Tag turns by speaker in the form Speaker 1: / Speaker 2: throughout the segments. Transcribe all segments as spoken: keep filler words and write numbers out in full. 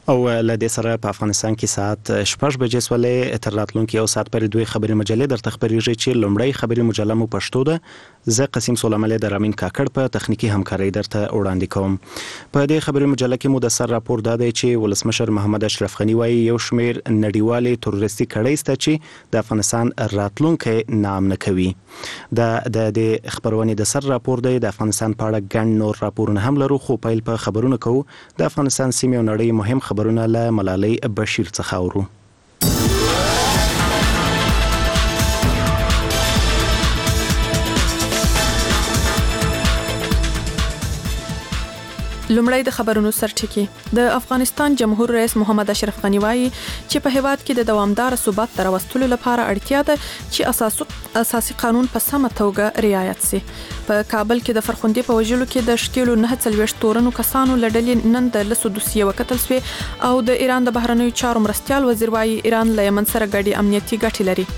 Speaker 1: او له دې سره په افغانستان کې ساعت شپږ بجې سولې تر راتلونکي یو ساعت پورې دوی خبري مجلې درته خبريږي چې لومړی خبري مجله مو پښتو ده. زه قسیم سولملې د رامین کاکړ په تخنیکی همکاري درته وړاندې کوم. په دې خبري مجله کې مو د سر راپور دا دی چې ولسمشر محمد اشرف غنی وايي یو شمیر نړیوالې تروریستي کړۍ سته چې د افغانستان راتلونکي نام نه کوي. د د خبرونه د سر راپور دی. د افغانستان په اړه ګڼ نور راپورونه هم لرو، خو پیل په خبرونه کوو. د افغانستان سیمې او نړۍ مهم خبرونه له ملالۍ بشیر څخه اورو.
Speaker 2: لومړی د خبرونو سرټکی. د افغانستان جمهور رئیس محمد اشرف غنی وایي چې په هیواد کې د دوامدار ثبات تر راوستلو لپاره اړتیا ده چې اساس اساسي قانون په سمه توګه رعایت شي. په کابل کې د فرخندې په وژلو کې د شکیلو نه څلويشت تورنو کسانو لړلې نن د لسو دوسیې وکتل شوی او د ایران د بهرنیو چارو مرستيال وزیر وایي ایران له یمن سره ګډي امنیتي ګټې لري.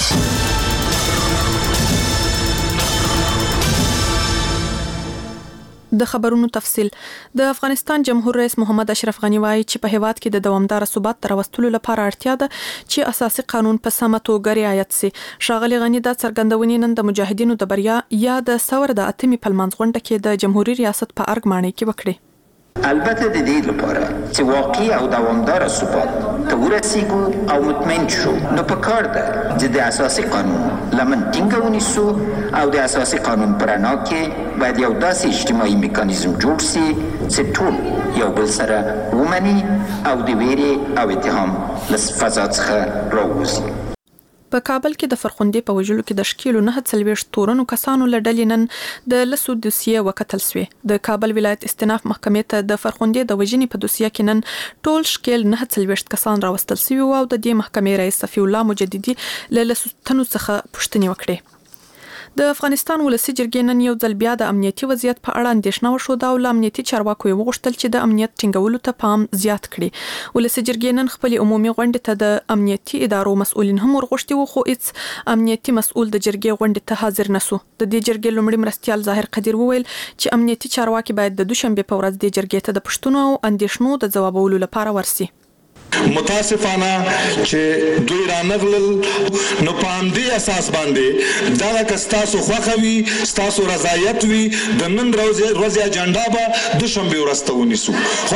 Speaker 2: د خبرونو تفصیل. د افغانستان جمهور رئیس محمد اشرف غنی وایي چې په هیواد کې د دوامدار ثبات تر راوستلو لپاره اړتیا ده چې اساسي قانون په سمه توګه رعایت شي. ښاغلي غنی د څرګندونې نن د مجاهدینو د بریا یا د ثور د اتمی په منځ غونډه کې د جمهوریت ریاست په ارګ ماڼۍ کې وکړي.
Speaker 3: البته د دې لپاره چې واقعي او دوامدار ثبات ته ورسیږو او مطمئن شو نو په کار ده چې د اساسي قانون لمن ټینګه ونیسو او د اساسي قانون پر رڼا کې باید یو داسې اجتماعي میکانیزم جوړ شي چې ټول یو بل سره ومني او د ویرې او اتهام له فضا څخه راووځي.
Speaker 2: په کابل کې د فرخندې په وژلو کې د شکیلو نه څلويشت تورنو کسانو لړلې نن د لسو دوسیې وکتل شوی. د کابل ولایت استیناف محکمې ته د فرخندې د وژنې په دوسیه کې نن ټول شکیل نه څلويشت کسان راوستل شوی او د دې محکمې رئیس صفی الله مجددي له لسو تنو څخه پوښتنې وکړې. د افغانستان ولسی جرګې نن یو ځل بیا د امنیتي وضعیت په اړه اندېښنه وښوده او له امنیتي چارواکو یې وغوښتل چې د امنیت ټینګولو ته پام زیات کړي. ولسی جرګې نن خپل عمومي غونډې ته د امنیتي ادارو مسؤلین هم ورغوښتي وو، خو هیڅ امنیتي مسؤل د جرګې غونډې ته حاضر نسو. د دې جرګې لومړي مرستيال ظاهر قدیر وویل چې امنیتي چارواکي باید د دوشنبه په ورځ د جرګې ته د پښتنو او اندېښنو د ځوابولو لپاره ورسي.
Speaker 4: متاسفانه چې دوی رانغلل نو په همدې اساس باندې دا کستاسو خوخوي ستاسو رضایت وي د نن ورځې اجنډا به دوشنبه ورځ ته ونیسو.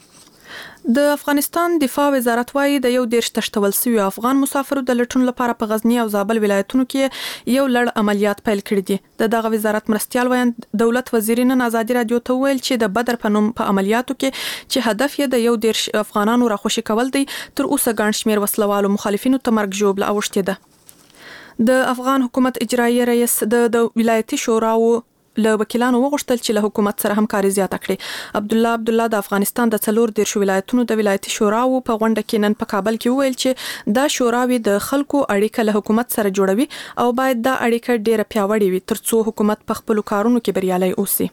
Speaker 2: د افغانستان دفاع وزارت وايي د یو دیرش تشتول سوي افغان مسافرو د لټون لپاره په غزنی او زابل ولایتونو کې یو لړ عملیات پیل کړي دي. د دغه وزارت مرستيال ویان دولت وزیر نن آزادي رادیو ته ویل چې د بدر په نوم په عملیاتو کې چې هدف یې د یو دیرش افغانانو راخوشي کول دی تر اوسه ګڼ شمیر وسلوالو مخالفینو ته مرګ ژوبله اوښتې ده. د افغان حکومت اجرایي رئیس د ولایتي شوراو له وکیلانو وغوښتل چې له حکومت سره همکاري زیاته کړي. عبد الله عبد الله د افغانستان د څلور دیرش ولایتونو د ولایتي شوراو په غونډه کې نن په کابل کې وویل چې دا شوراوي د خلکو اړیکه له حکومت سره جوړوي او باید دا اړیکه ډیره پیاوړې وي ترڅو حکومت په خپل کارونو کې بریالي اوسي.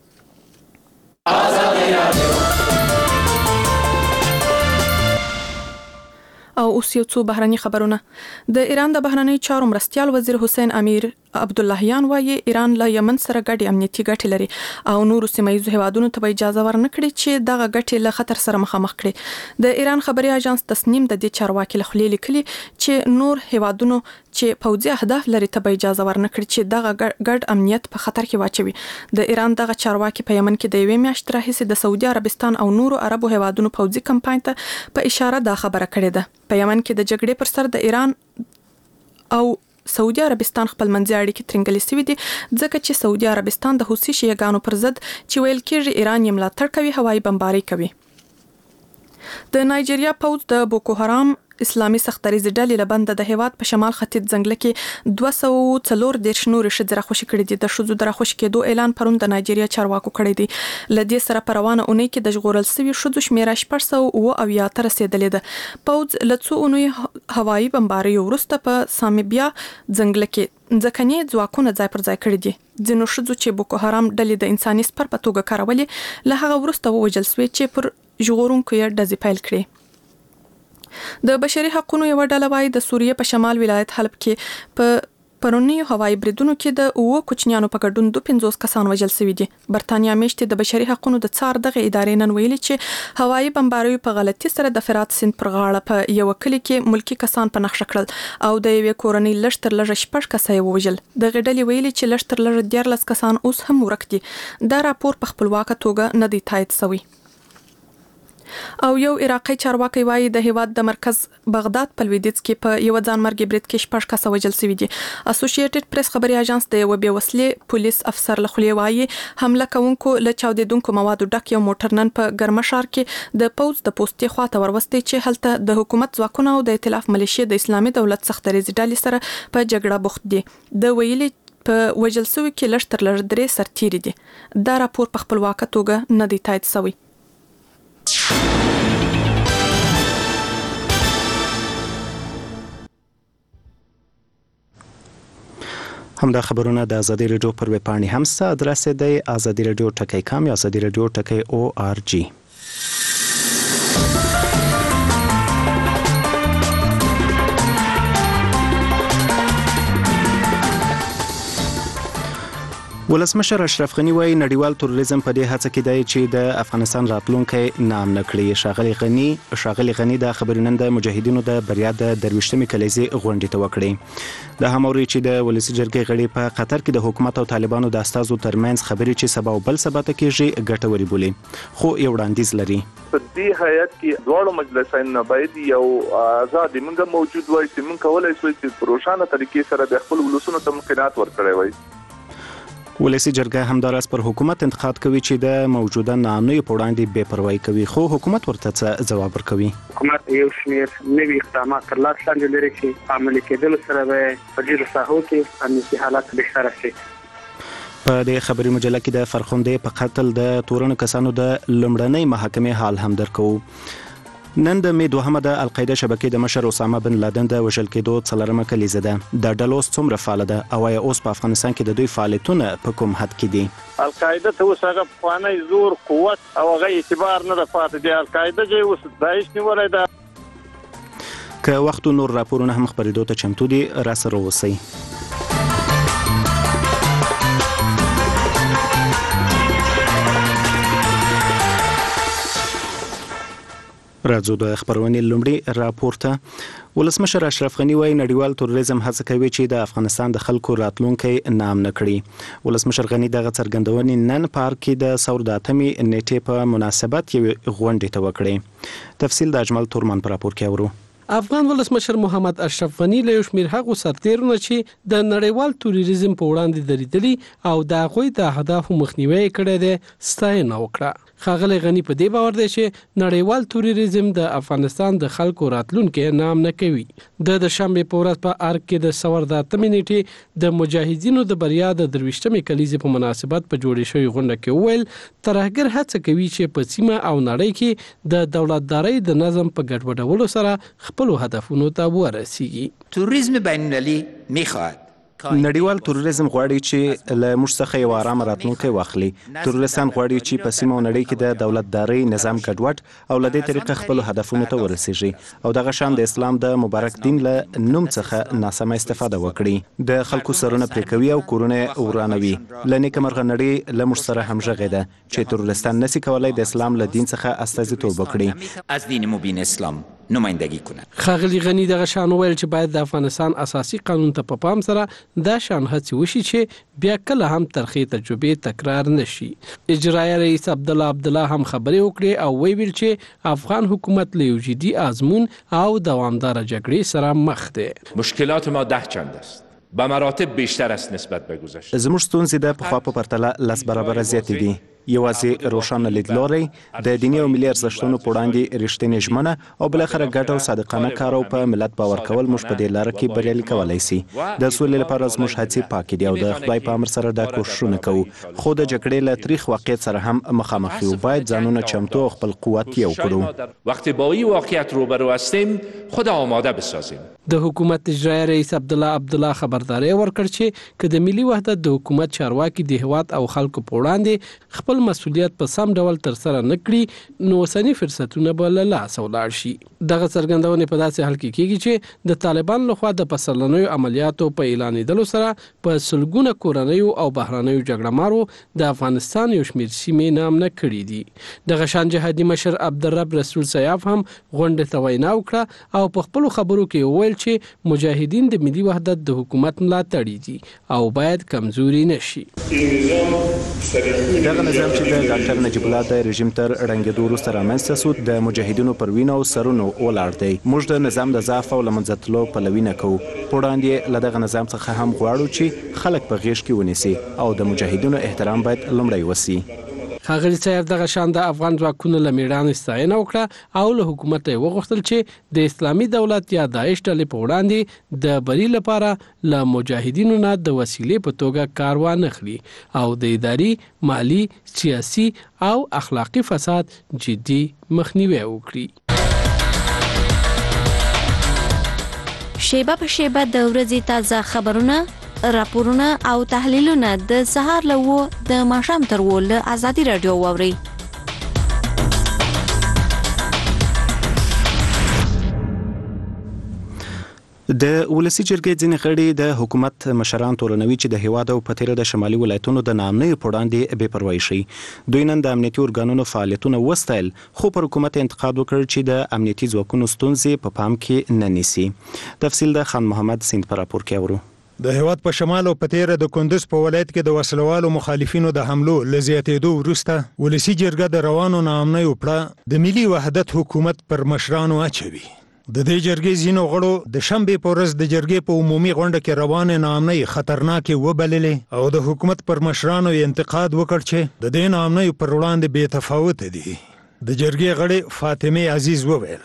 Speaker 2: او اوس یو څو بهرني خبرونه. د ایران د بهرنیو چارو مرستيال وزیر حسین امیر عبداللهیان وایي ایران له یمن سره ګډي امنیتي ګټې لري او نورو سیمایي هیوادونو ته اجازه ورنکړي چې دغه ګټې له خطر سره مخامخ کړي. د ایران خبري اژانس تسنیم د دې چارواکي له خلیل کلی چې نور هیوادونو چې پوځي اهداف لري ته اجازه ورنکړي چې دغه ګډ امنیت په خطر کې واچوي. د ایران دغه چارواکي په یمن کې د یوې میاشتې راهیسې د سعودي عربستان او نورو عربو هیوادونو پوځي کمپاین ته په اشاره دا خبره کړې ده. په یمن کې د جګړې پر سر د ایران او سعودي عربستان خپل منځي اړیکې ترنګلې سوي دي ځکه چې سعودي عربستان د حوثي شیعاګانو پر ضد چې ویل کېږي ایران یې ملاتړ کوي هوایي بمباري کوي. د نایجیریا پوځ د بوکو حرام اسلامي سختریزې ډلې لبنده د هیواد په شمال ختیځ ځنګل کې دوه سوه څلور دېرش نورې ښځې راخوشي کړي دي. د ښځو د راخوشي کېدو اعلان پرون د نایجیریا چارواکو کړی دی. له دې سره په روانه اونۍ کې د ژغورل سوي ښځو شمیره شپږ سوه اووه اویا ته رسېدلې ده. پوځ له څو اونیو هوایي بمباریو وروسته په سامیبیا ځنګل کې ځکهني ځواکونه ځای پر ځای کړي دي. ځینو ښځو چې بوکو حرام ډلې د انساني سپر په توګه کارولې له هغه وروسته ووژل سوې چې پر ژغورونکو یې ډزې پیل کړې. د بشري حقوقو یو ډله وايي د سوریې په شمال ولایت حلب کې په پرونی هوایي بریدونو کې د اوه کوچنیانو په ګډون دوه پنځوس کسان وژل شوي دي. برتانیا میشتې د بشري حقوقو د څار دغه ادارې نن ویلي چې هوایي بمباروي په غلطي سره د فرات سیند پر غاړه په یو کلی کې ملکی کسان په نښه کړل او د یوې کورنۍ لږ تر لږه شپږ کسه یې ووژل. د غډلې ویلي چې لږ تر لږه دیارلس کسان اوس هم ورک دي. دا راپور په خپلواکه توګه نه دی تایید شوی. او یو عراقي چارواکي وایي د هیواد د مرکز بغداد په لویدیځ کې په یو ځانمرګي برید کې شپږ کسه وژل شوي دي. اسوسییټډ پریس خبري اژانس د یو بې وسلې پولیس افسر له خولې وایي حمله کوونکو له چاودیدونکو موادو ډک یو موټر نن په ګرمه ښار کې د پوز د پوسټي خواته وروستي چې هلته د حکومت ځواکونه او د ائتلاف ملیشیا د اسلامي دولت څخه درېزي ډلې سره په جګړه بوخت دي. د ویلي په وژل شوي کې لږ تر لږه درې سرتیري دي. دا راپور په خپلواکه توګه نه دی تایید شوی.
Speaker 1: همدا خبرونه د ازادي رادیو پر ویب پاڼې هم ست ادرس دی ازادي رادیو ټکی کام یا ازادي رادیو ټکی او ار جی. ولسمشر اشرف غنی وایي نړیوال تروریزم په دې هڅه کې دی چې د افغانستان راتلونکي نام نکړي. شاغلی غنی شاغلی غنی د خبرونن د مجاهدینو د بریا د درویشتمې کلیزې غونډې ته وکړي. د هموري چې د ولسی جرګې غړي په قطر کې د حکومت او طالبانو د استازو ترمنځ خبرې چې سبا او بل سبا ته کېږي ګټوري بولي خو یو وړاندیز لري.
Speaker 5: په دې حیات کې دواړو مجلسین نه باید یو آزاد منګه موجود وای چې موږ کولای شو چې پروشانه طریقې سره د خپل ولسونو تمکینات ورکړي وای.
Speaker 1: ولسی جرګه همدارس پر حکومت انتقاد کوي چې د موجوده نامنوي په وړاندې بې پروايي کوي خو حکومت ورته څه ځواب ورکوي.
Speaker 6: حکومت یو شمېر نوي اقدامات تر لاس لاندې لري چې عملي کېدل سره به په ډېرو ساحو کې امنیتي حالات بهتره شي.
Speaker 1: په دې خبري مجله کې د فرخندې په قتل د تورن کسانو د لمړنۍ محاکمې حال هم درکو. نن د می دوهمه د القاعده شبکې د مشر اسامه بن لادن د وژل کېدو څلورمه کلیزه ده. د ډلو څومره فعال ده او یا اوس په افغانستان کې د دوی فعالیتونه په کوم حد کې دي؟
Speaker 7: القاعده ته اوس هغه افغاني زور قوت او هغه اعتبار نه پاتې دی. القاعده چې اوس داعش نیولای ده.
Speaker 1: که وخت نور راپورونه هم خبرېدو ته چمتو دي را سره اوسئ. راځو د خبرونې لومړی راپورته. ولسمشر اشرف غنی وایي نړیوال تروریزم هڅه کوي چې د افغانستان د خلکو راتلونکي نام نکړي. ولسمشر غنی دغه څرګندونې نن پارک کې د ثور د اتمې نیټې په مناسبت یو غونډه ته وکړي. تفصیل د اجمل تورمان پر راپور کې اورو.
Speaker 8: افغان ولسمشر محمد اشرف غنی له شمیر هغه سرتیرونو چې د نړیوال تروریزم په وړاندې دریدلي او د هغوی د اهدافو مخنیوي کړی دی ستاینه وکړه. ښاغلی غنی په دې باور دی چې نړیوال تروریزم د افغانستان د خلکو راتلونکي نام نه کوي. د د شنبې په ورځ په ارګ کې د ثور د اتمې نیټې د مجاهدینو د بریا د درویشتمې کلیزې په مناسبت په جوړې شوې غونډه کې وویل ترهګر هڅه کوي چې په سیمه او نړۍ کې د دولتدارۍ د نظم په ګډوډولو سره خپل هدفونو ته ورسیږي.
Speaker 3: توریسم بین‌المللی میخواهد
Speaker 1: نړیوال تروریزم غواړي چې له موږ څخه یو آرام راتلونکی واخلي. تروریستان غواړي چې په سیمه او نړۍ کې د دولتدارۍ نظام ګډوډ او له دې طریقه خپل هدفونو ته ورسیږي او دغه شان د اسلام د مبارک دین له نوم څخه ناسمه استفاده وکړي. د خلکو سرونه پرې کوي او کورونه ورانوي. له نیکمرغه نړۍ له موږ سره همغږې ده چې تروریستان نشي کولای د اسلام له دین څخه استازیتوب وکړي.
Speaker 3: از دین مبین اسلام نمایندگی کنند.
Speaker 8: ښاغلي غنی دغه شان ویل چې باید د افغانستان اساسي قانون ته په پام سره دا شان هڅې وشي چې بیا کله هم ترخې تجربې تکرار نشي. اجرایه رئیس عبدالله عبدالله هم خبرې وکړې او ویل چې افغان حکومت له یو جدي آزمون او دوامدار جګړې سره مخ دی.
Speaker 9: مشکلات ما ده چند است. به مراتب بیشتر است نسبت به گذشته.
Speaker 1: زموږ ستونزې د پخوا په پرتله لس برابره زیاتې دي. یوازې روښانه لیدلوری د دیني او ملي ارزښتونو په وړاندې رښتینې ژمنه او بالاخره ګډ او صادقانه کار او په ملت باور کول موږ په دې لاره کې بریالي کولی سي. د سولې لپاره زموږ هڅې پاکې دي او د خدای په امر سره دا کوښښونه کوو خو د جګړې له تریخ واقعیت سره هم مخامخ یو. باید ځانونه چمتو او خپل قوت یو کړو.
Speaker 9: وقتی با این واقعیت روبرو هستیم خود آماده بسازیم.
Speaker 8: د حکومت اجرایه رئیس عبدالله عبدالله خبرداری ورکړ چې که د ملي وحدت د حکومت چارواکي د هیواد او خلکو په وړاندې خپل خپل مسولیت په سم ډول تر سره نه کړي نو اوسني فرصتونه به له لاسه ولاړ شي. دغه څرګندونې په داسې حال کې کېږي چې د طالبان لخوا د پسرلنیو عملیاتو په اعلانېدلو سره په سلګونه کورنیو او بهرنیو جګړه مارو د افغانستان یو شمېر سیمې نامنه کړي دي. دغه شان جهادي مشر عبدالرب رسول سیاف هم غونډې ته وینا وکړه او په خپلو خبرو کې وویل چې مجاهدین د ملي وحدت د حکومت ملاتړي دي او باید کمزوري نشي.
Speaker 1: دغه نظام چې د ډاکټر نجیب الله د رژیم تر ړنګېدو وروسته رامنځته سو د مجاهدینو پر وینو او سرونو ولاړ دی. موږ د نظام د ضعف او له منځه تلو پلوي نه کوو. په وړاندې له دغه نظام څخه هم غواړو چې خلک په غېږ کې ونیسي او د مجاهدینو احترام باید لومړی وسي.
Speaker 8: ښاغلي صاحب دغه شان د افغان ځواکونو له میړانې ستاینه وکړه او له حکومته یې وغوښتل چې د اسلامي دولت یا داعش ډلې په وړاندې د بري لپاره له مجاهدینو نه د وسیلې په توګه کار وانخلي او د اداري، مالی، سیاسي او اخلاقي فساد جدي مخنیوي وکړي.
Speaker 10: شیبه په شیبه د ورځې تازه خبرونه، راپورونه او تحلیلونه د سهار له و د ماښام تر و له ازادي رادیو واورئ.
Speaker 1: د ولسی جرګې ځینې غړي د حکومت مشران تورنوي چې د هیواد او په تیره د شمالي ولایتونو د ناامنۍ په وړاندې بې پروايي شي. دوی نن د امنیتي ارګانونو فعالیتونه وستایل خو پر حکومت انتقاد وکړ چې د امنیتي ځواکونو ستونزې په پام کې نه نیسي. تفصیل د خان محمد سیند په راپور کې اورو.
Speaker 11: د هیواد په شمال او په تیره د کندوز په ولایت کې د وسلوالو مخالفینو د حملو له زیاتېدو وروسته ولسی جرګه د روانو ناامنیو پړه د ملي وحدت حکومت پر مشرانو اچوي. د دې جرګې ځینو غړو د شنبې په ورځ د جرګې په عمومي غونډه کې روانې ناامنۍ خطرناکې وبللې او د حکومت پر مشرانو انتقاد وکړ چې د دې ناامنیو پر وړاندې بې تفاوته دي. د جرګې غړې فاطمه عزیز وویل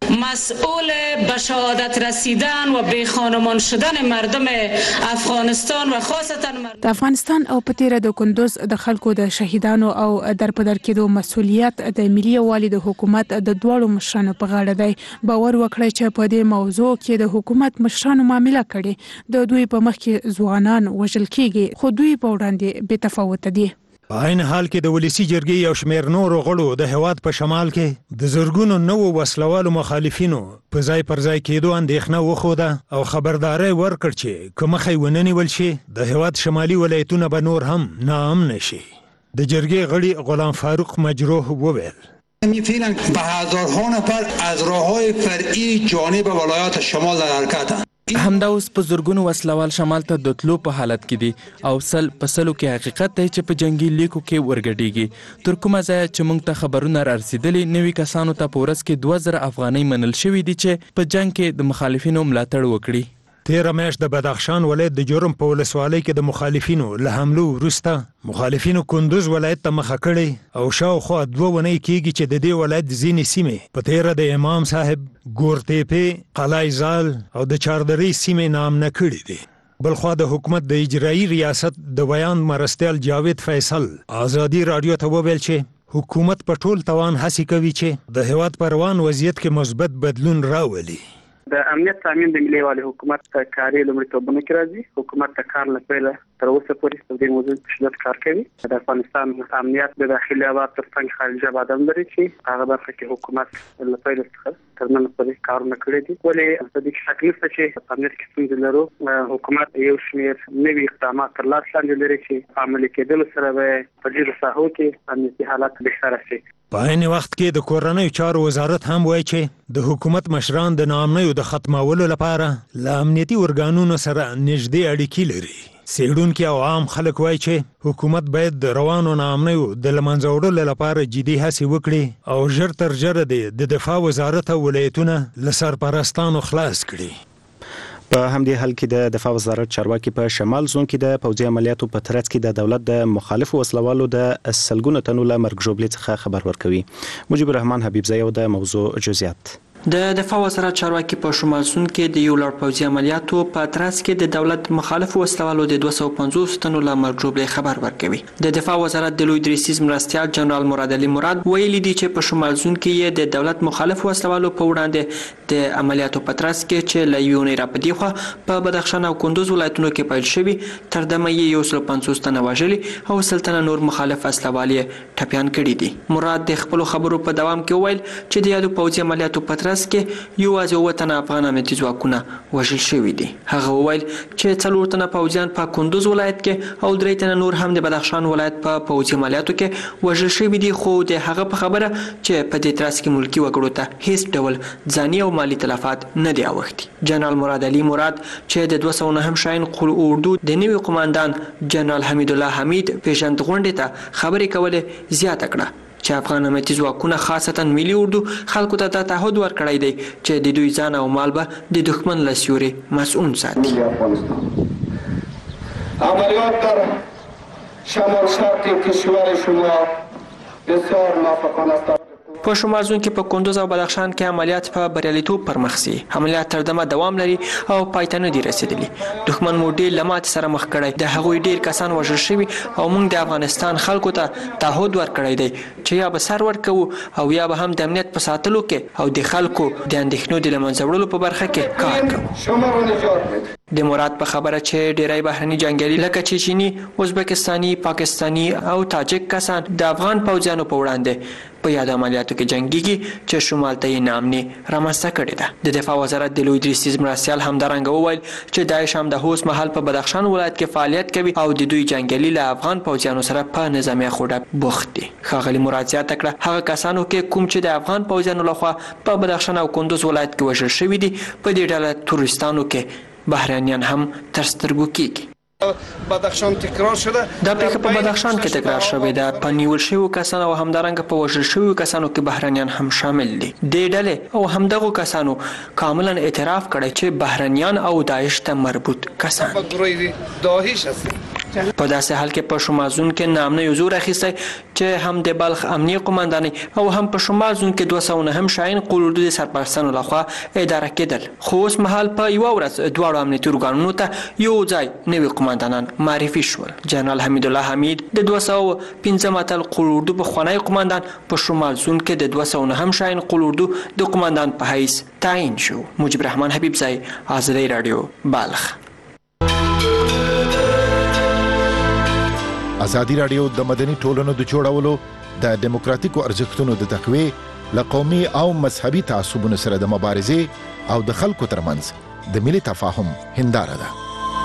Speaker 12: مسئول به شهادت رسیدن و بی خانمان شدن مردم افغانستان و خاصتا
Speaker 13: د افغانستان او په تیره د کندوز د خلکو د شهیدانو او در په در کېدو مسؤلیت د ملي یووالي د حکومت د دواړو مشرانو په غاړه دی. باور وکړئ چې په دې موضوع کې د حکومت مشرانو معامله کړي. د دوی په مخ کې ځوانان وژل کېږي خو دوی په وړاندې بې تفاوته دي.
Speaker 11: په عین حال کې د ولسی جرګې یو شمېر نورو غړو د هیواد په شمال کې د زرګونو نوو وسلوالو مخالفینو په ځای پر ځای کېدو اندېښنه وښوده او خبرداری ورکړ چې که مخه یې ونه نیول شي د هیواد شمالي ولایتونه به نور هم ناامنه شي. د جرګې غړي غلام فاروق مجروح وویل
Speaker 14: فعلا به هزارها نفر از راههای فرعی جانب ولایات شمال در حرکتند.
Speaker 15: همدا اوس په زرګونو وسلوال شمال ته د تلو په حالت کې دي او سل په سلو کې حقیقت دی چې په جنگي لیکو کې ورګډېږي. تر کومه ځایه چې موږ ته خبرونه رارسېدلي نوي کسانو ته په ورځ کې دوه زره افغانۍ منل شوي دي چې په جنگ کې د مخالفینو ملاتړ وکړي.
Speaker 11: تیره میاشت د بدخشان ولایت د جرم په ولسوالۍ کې د مخالفینو له حملو وروسته مخالفینو کندوز ولایت ته مخه کړې او شاوخوا دوه ونې کېږي چې د دې ولایت ځینې سیمې په تیره د امام صاحب، ګورتیپې، قلعه زال او د چاردرې سیمې نامنه کړي دي. بلخوا د حکومت د اجرایي ریاست د بیان مرستیال جاوید فیصل ازادي رادیو ته وویل چې حکومت په ټول توان هڅې کوي چې د هیواد په روان وضعیت کې مثبت بدلون راولي.
Speaker 6: د امنیت تامین د ملي یووالي حکومت ته کاري لومړیتوبونه کې راځي. حکومت د کار له پیله تر اوسه پورې په دې موضوع په شدت کار کوي. د افغانستان امنیت د داخلي آباد تر څنګ خارجي آباد هم لري چې هغه برخه کې حکومت له پیله څخه تر نن پورې کارونه کړي دي. ولې په دې کې شک نشته چې په امنیت کې ستونزې لرو. حکومت یو شمېر نوي اقدامات تر لاس لاندې لري چې عملي کېدلو سره به په ډېرو ساحو کې امنیتي حالات بهتره شي.
Speaker 11: په عین وخت کې د کورنیو چارو وزارت هم وایي چې د حکومت مشران د ناامنیو د ختمولو لپاره له امنیتي ارګانونو سره نږدې اړیکې لري. څېړونکي او عام خلک وایي چې حکومت باید د روانو ناامنیو د له منځه وړلو لپاره جدي هڅې وکړي او ژر تر ژره د دفاع وزارت او ولایتونه له سرپرستانو خلاص کړي.
Speaker 1: په همدې حال کې د دفاع وزارت چارواکي په شمال زون کې د پوځي عملیاتو په ترڅ کې د دولت د مخالفو وسلوالو د سلګونو تنو له مرګ ژوبلې څخه خبر ورکوي. مجيب الرحمن حبیبزی او د موضوع جزئیات.
Speaker 16: د دفاع وزارت چارواکي په شمال سوند کې د یو لړ پوځي عملیاتو په ترڅ کې د دولت مخالف وسلوالو د دوه سوه پنځوس تنو له مرګ ژوبلې خبر ورکوي. د دفاع وزارت د لوی دریسیز مرستیال جنرال مراد علي مراد ویلي دي چې په شمال سوند کې د دولت مخالف وسلوالو په وړاندې د عملیاتو په ترڅ کې چې له یونې را پدې خو په بدخشان او کندوز ولایتونو کې پیل شوي تر دمه یې یو سل پنځوس تنه وژلي او سل تنه نور مخالف وسلوال یې ټپیان کړي دي. مراد د خپل خبرو په دوام کې وویل چې د یادو پوځي عملیاتو په ترڅ کې یوازې اووه تنه افغان امنیتي ځواکونه وژل شوي دي. هغه وویل چې څلور تنه پوځیان په کندوز ولایت کې او درې تنه نور هم د بدخشان ولایت په پوځي عملیاتو کې وژل شوي دي، خو د هغه په خبره چې په دې ترڅ کې ملکي وګړو ته هیڅ ډول ځاني او مالی تلفات نه دي اوښتي. جنرال مراد علي مراد چې د دوه سوه نهم شاهین قل اردو د نوي قماندان جنرال حمید الله حمید پیژند غونډې ته خبرې کولې زیاته کړه چې افغان امنیتي ځواکونه خاصتا ملي اردو خلکو ته دا تعهد ورکړی دی چې د دوی ځان او مال به د دښمن له سیوري مسئول ساتي.
Speaker 17: عملیات در شمال شرق کشور شما بسیار موفقانه است.
Speaker 16: په شمال زون کې په کندوز او بدخشان کې عملیات په بریالیتوب پر مخ سي. عملیات تر دمه دوام لري او پای ته نه دي رسیدلي. دښمن مو ډېر له ماتې سره مخ کړی. د هغوی ډېر کسان وژل شوي او موږ د افغانستان خلکو ته تعهد ورکړی دی چې یا به سر ورکوو او یا به هم د امنیت په ساتلو کې او د خلکو د اندېښنو د له منځه وړلو په برخه کې کار کوو. د مراد په خبره چې ډیری بهرني جنگیالي لکه چیچینی، ازبکستاني، پاکستاني او تاجک کسان د افغان پوځیانو په وړاندې په یاد عملیاتو کې جنگيږي چې شمال ته یې نامني رامنځته کړې ده. د دفاع وزارت د لوی دریسیز مرستیال همدارنګه وویل چې داعش هم د اوس مهال په بدخشان ولایت کې فعالیت کوي او د دوی جنگیالي له افغان پوځیانو سره په نظامیه خوډه بوخت دي. ښاغلي مراد زیاته کړه هغه کسانو کې کوم چې د افغان پوځیانو لخوا په بدخشان او کندوز ولایت کې وژل شوي دي په دې ډله تورستانو کې بهرانيان هم تر سترګو کېږي.
Speaker 17: بدخشان تکرار شده
Speaker 16: دا پیښه په بدخشان کې تکرار شوې ده. په نیول شویو کسانو او همدارنګه په وژل شویو کسانو کې بهرانيان هم شامل دي. دې ډلې او همدغو کسانو کاملا اعتراف کړی چې بهرانيان او داعش ته مربوط کسان په داسې حال کې په شمال زون کې نامنه یو زور اخیستی چې هم د بلخ امنیي قمانداني او هم په شمال زون کې دوه سوه نهم شاهین قل اردو د سرپرستانو لخوا اداره کېدل. خو اوس مهال په یوه ورځ دواړو امنیتي ارګانونو ته یو ځای نوي قماندانان معرفي شول. جنرال حمید الله حمید د دوه سوه پنځم اتل قل اردو پخوانی قماندان په شمال زون کې د دوه سوه نهم شاهین قل اردو د قماندان په حیث تعیین شو. مجيب رحمان حبیبزی، آزادی رادیو، بلخ.
Speaker 18: ازادي رادیو د مدني ټولنو د جوړولو د دیموکراتیکو ارزښتونو د تقویې له قومي او مذهبي تعصبونو سره د مبارزې او د خلکو ترمنځ د ملي تفاهم هنداره ده.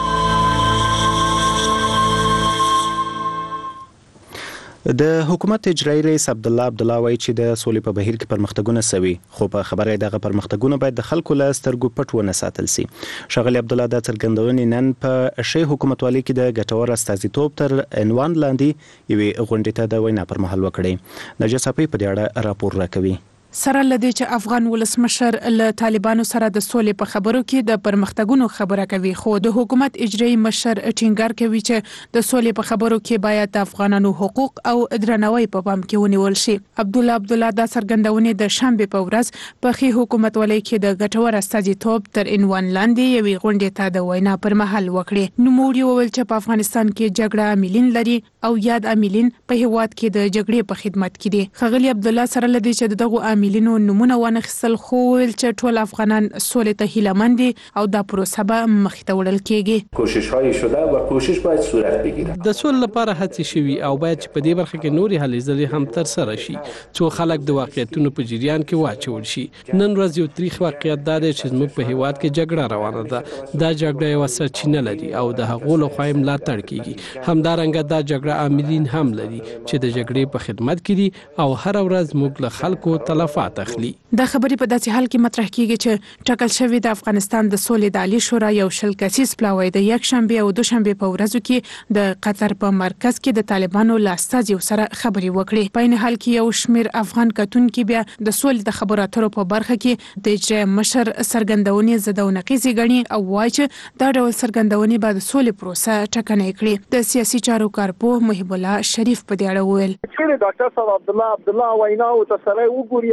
Speaker 1: د حکومت اجرایی رئیس عبد الله عبد الله وایي چې د سولې په بهیر کې پرمختګونه سوي، خو په خبره دغه پرمختګونه باید د خلکو له سترګو پټ ونه ساتل سي. ښاغلي عبد الله د څرګندونې نن په شی حکومتوالي کې د ګټور استازیتوب تر عنوان لاندې یوې غونډې ته د وینا پر مهال وکړې. نجا صافي په دې اړه راپور راکوي.
Speaker 13: سره لدی چې افغان ولسمشر له طالبانو سره د سولې په خبرو کې د پرمختګونو خبره کوي، خو د حکومت اجرایی مشر ټینګار کوي چې د سولې په خبرو کې باید د افغانانو حقوق او درناوی په پام کې ونیول شي. عبد الله عبد الله دا څرګندونې د شنبه په ورځ په خي حکومت ولای کې د ګټور استازیتوب تر عنوان لاندې یوې غونډې ته د وینا پر مهال وکړي. نو موږ وویل چې په افغانستان کې جګړه عاملین لري او یاد عاملین په هیواد کې د جګړې په خدمت کې دي. خغلی عبد الله سره لدی چې دغه عاملینو نمونه وانخستل، خو ویل چې ټول افغانان سولې ته هیله‌مند دي او دا پروسه به مخې ته وړل کېږي.
Speaker 9: کوشش‌های شده و کوشش باید صورت بگیره.
Speaker 8: د سولې لپاره هڅې شوي او باید چې په دې برخه کې نورې هلې ځلې هم تر سره شي څو خلک د واقعیتونو په جریان کې واچول شي. نن ورځ یو تاریخ واقعیت دا دی چې زموږ په هیواد کې جګړه روانه ده. دا جګړه یو سرچینه لري او د هغو لخوا یې ملاتړ کېږي. همدارنګه دا جګړه عاملین هم لري چې د جګړې په خدمت کې دي او هر ورځ موږ له خلکو تلفات اخلي.
Speaker 13: دا خبرې په داسې حال کې مطرح کیږي چې ټاکل شوی د افغانستان د سولې د عالی شورا یو شل کسیز پلاوی د یک شنبه او دوشنبه په ورځو کې د قطر په مرکز کې د طالبانو له استازیو سره خبرې وکړې. په این حال کې یو شمیر افغان کتونکو بیا د سولې د خبرو اترو په برخه کې د اجرا مشر سرګندونې زده او نقیزي غني او وایي چې دا ډول سرګندونې بعد سولې پروسه ټکنۍ کړي. د سیاسي چارو کارپوه محب الله شریف په دې اړه وویل
Speaker 19: چې ډاکټر صاحب عبد الله عبد الله وینا او تسلی وګوري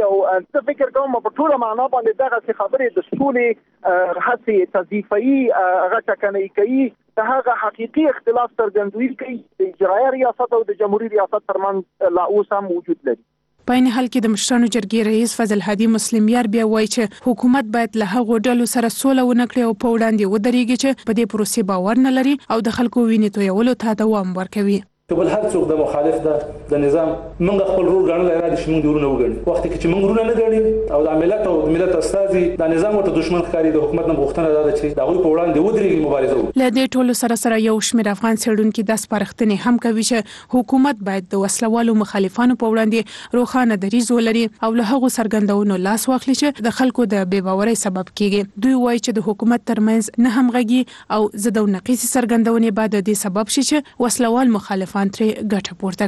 Speaker 19: او څه فکر کوم په ټول معنا باندې دغه څه خبرې د سولې هڅې تضیفي هغه ټکنۍ کوي د هغه حقيقي اختلاف څرګندوي کوي د اجرایي ریاست او د جمهوریت ریاست ترمنځ لا اوس هم موجود لري.
Speaker 13: په این حال کې د مشرانو جرګې رئیس فضل هادي مسلمیار بیا وایي چې حکومت باید له هغو ډلو سره سوله ونه کړي او په وړاندې ودرېږي چې په دې پروسې باور نه لري او د خلکو وینې تویولو ته دوام ورکوي.
Speaker 20: بل هر څوک د مخالف ده د نظام موږ خپل رول ګڼل را دي چې موږ ورونه وګڼو وخت کې چې موږ ورونه نه ګڼي او د ملت او د ملت استازي د نظام ته دشمن ښکاری د حکومت نه غوښتنه ده چې دا غوي په وړاندې ودرېږي مبارزه وکړي.
Speaker 13: له دې ټولو سره سره یو شمېر افغان څېړونکي د سپارښتنې هم کوي چې حکومت باید د وسلوالو مخالفانو په وړاندې روښانه دریځ ولري او له هغو څرګندونو لاس واخلي چې د خلکو د بې باورۍ سبب کیږي. دوی وایي چې د حکومت ترمنځ نه همغږي او ضد او نقیص څرګندونې بعد د دې سبب شي چې وسلوال مخالفان ترې ګټه پورته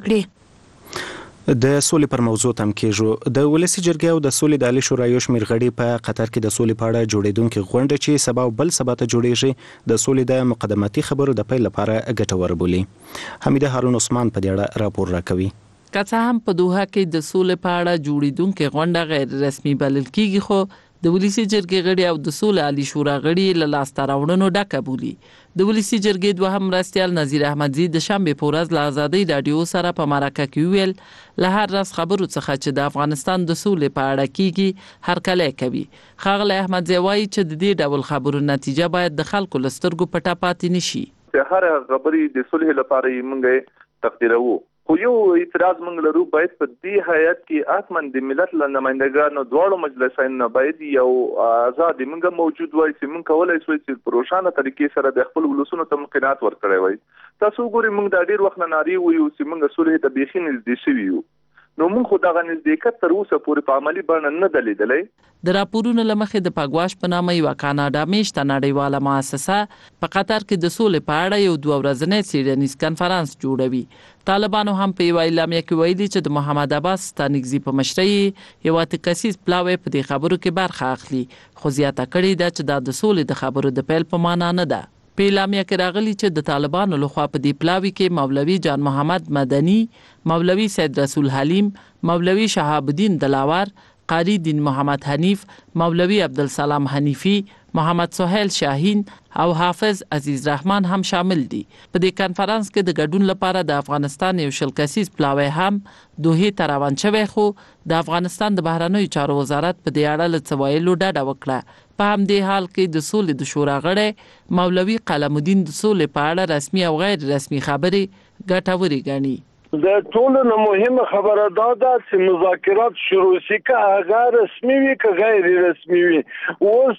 Speaker 13: کړي.
Speaker 1: د سولې پر موضوع تم کېږو. د ولسی جرګې او د سولې د عالی شورا یو شمېر غړي په قطر کې د سولې په اړه جوړېدونکې غونډه چې سبا او بل سبا ته جوړېږي د سولې د مقدماتي خبرو د پیل لپاره ګټور بولي. حمیده هارون عثمان په دې اړه راپور راکوي.
Speaker 21: که څه هم په دوحه کې د سولې په اړه جوړېدونکې غونډه غیر رسمي بلل کیږي خو د ولسی جرګې غړي او د سولې عالی شورا غړي له لاسته راوړنو ډکه بولي. د ولسی جرګې دوهم مرستیال نذیر احمدزي د شنبې په ورځ له ازادۍ راډیو سره په مرکه کې ویل له هر راز خبرو څخه چې د افغانستان د سولې په اړه کیږي هر کله کوي. ښاغلی احمدزي وایي چې د دې ډول خبرو نتیجه باید د خلکو له سترګو پټه پاتې نشي.
Speaker 5: هر خبرې د صلح لپاره موږ تقدیرو خو یو اعتراض موږ لرو باید په دې حیات کې اتمن د ملت له نمائندګانو دواړو مجلسین نه باید یو آزاد موږ موجود وای چې موږ کولای شو چې په روښانه طریقې سره د خپل ولسونو ته مقننات ورکړی وای. تاسو ګورئ موږ د ډیر وخت نه ناری وایو چې موږ صلح ته بيخي نږدې شوي یو نو موږ خو دغه نزدېکت تر اوسه پورې په عملي بڼه نه ده لیدلی.
Speaker 21: د راپورونو له مخې د پاګواش په نامه یوه کاناډا میشته نړیواله مؤسسه په قطر کې د سولې په اړه یو دوه ورځنی څیړنیز کنفرانس جوړوي. طالبانو هم په یوه اعلامیه کې ویلي چې د محمد عباس ستانکزي په مشرۍ یو اتکسیز پلاوی په دې خبرو کې برخه اخلي خو زیاته کړې ده چې دا د سولې د خبرو د پیل په معنا نه ده. په اعلامیه کې راغلي چې د طالبانو لخوا په دې پلاوی کې مولوي جان محمد مدني، مولوي سید رسول حلیم، مولوي شهاب الدین دلاور، قاری دین محمد حنیف، مولوي عبدالسلام حنیفی، محمد سهیل شاهین او حافظ عزیز رحمان هم شامل دي. په دې کانفرنس کې د ګډون لپاره د افغانستان یو شل کسیز پلاوی هم دوه ته روان شوی خو د افغانستان د بهرنیو چارو وزارت په دې اړه له څه ویلو ډډه وکړه. په همدې حال کې د سولې د شورا غړی مولوي قلم الدین د سولې په اړه رسمي او غیر رسمي خبرې ګټورې ګڼي.
Speaker 22: د ټولو نه مهمه خبره دا ده چې مذاکرات شروع شي که هغه رسمي وي که غیر رسمي وي. اوس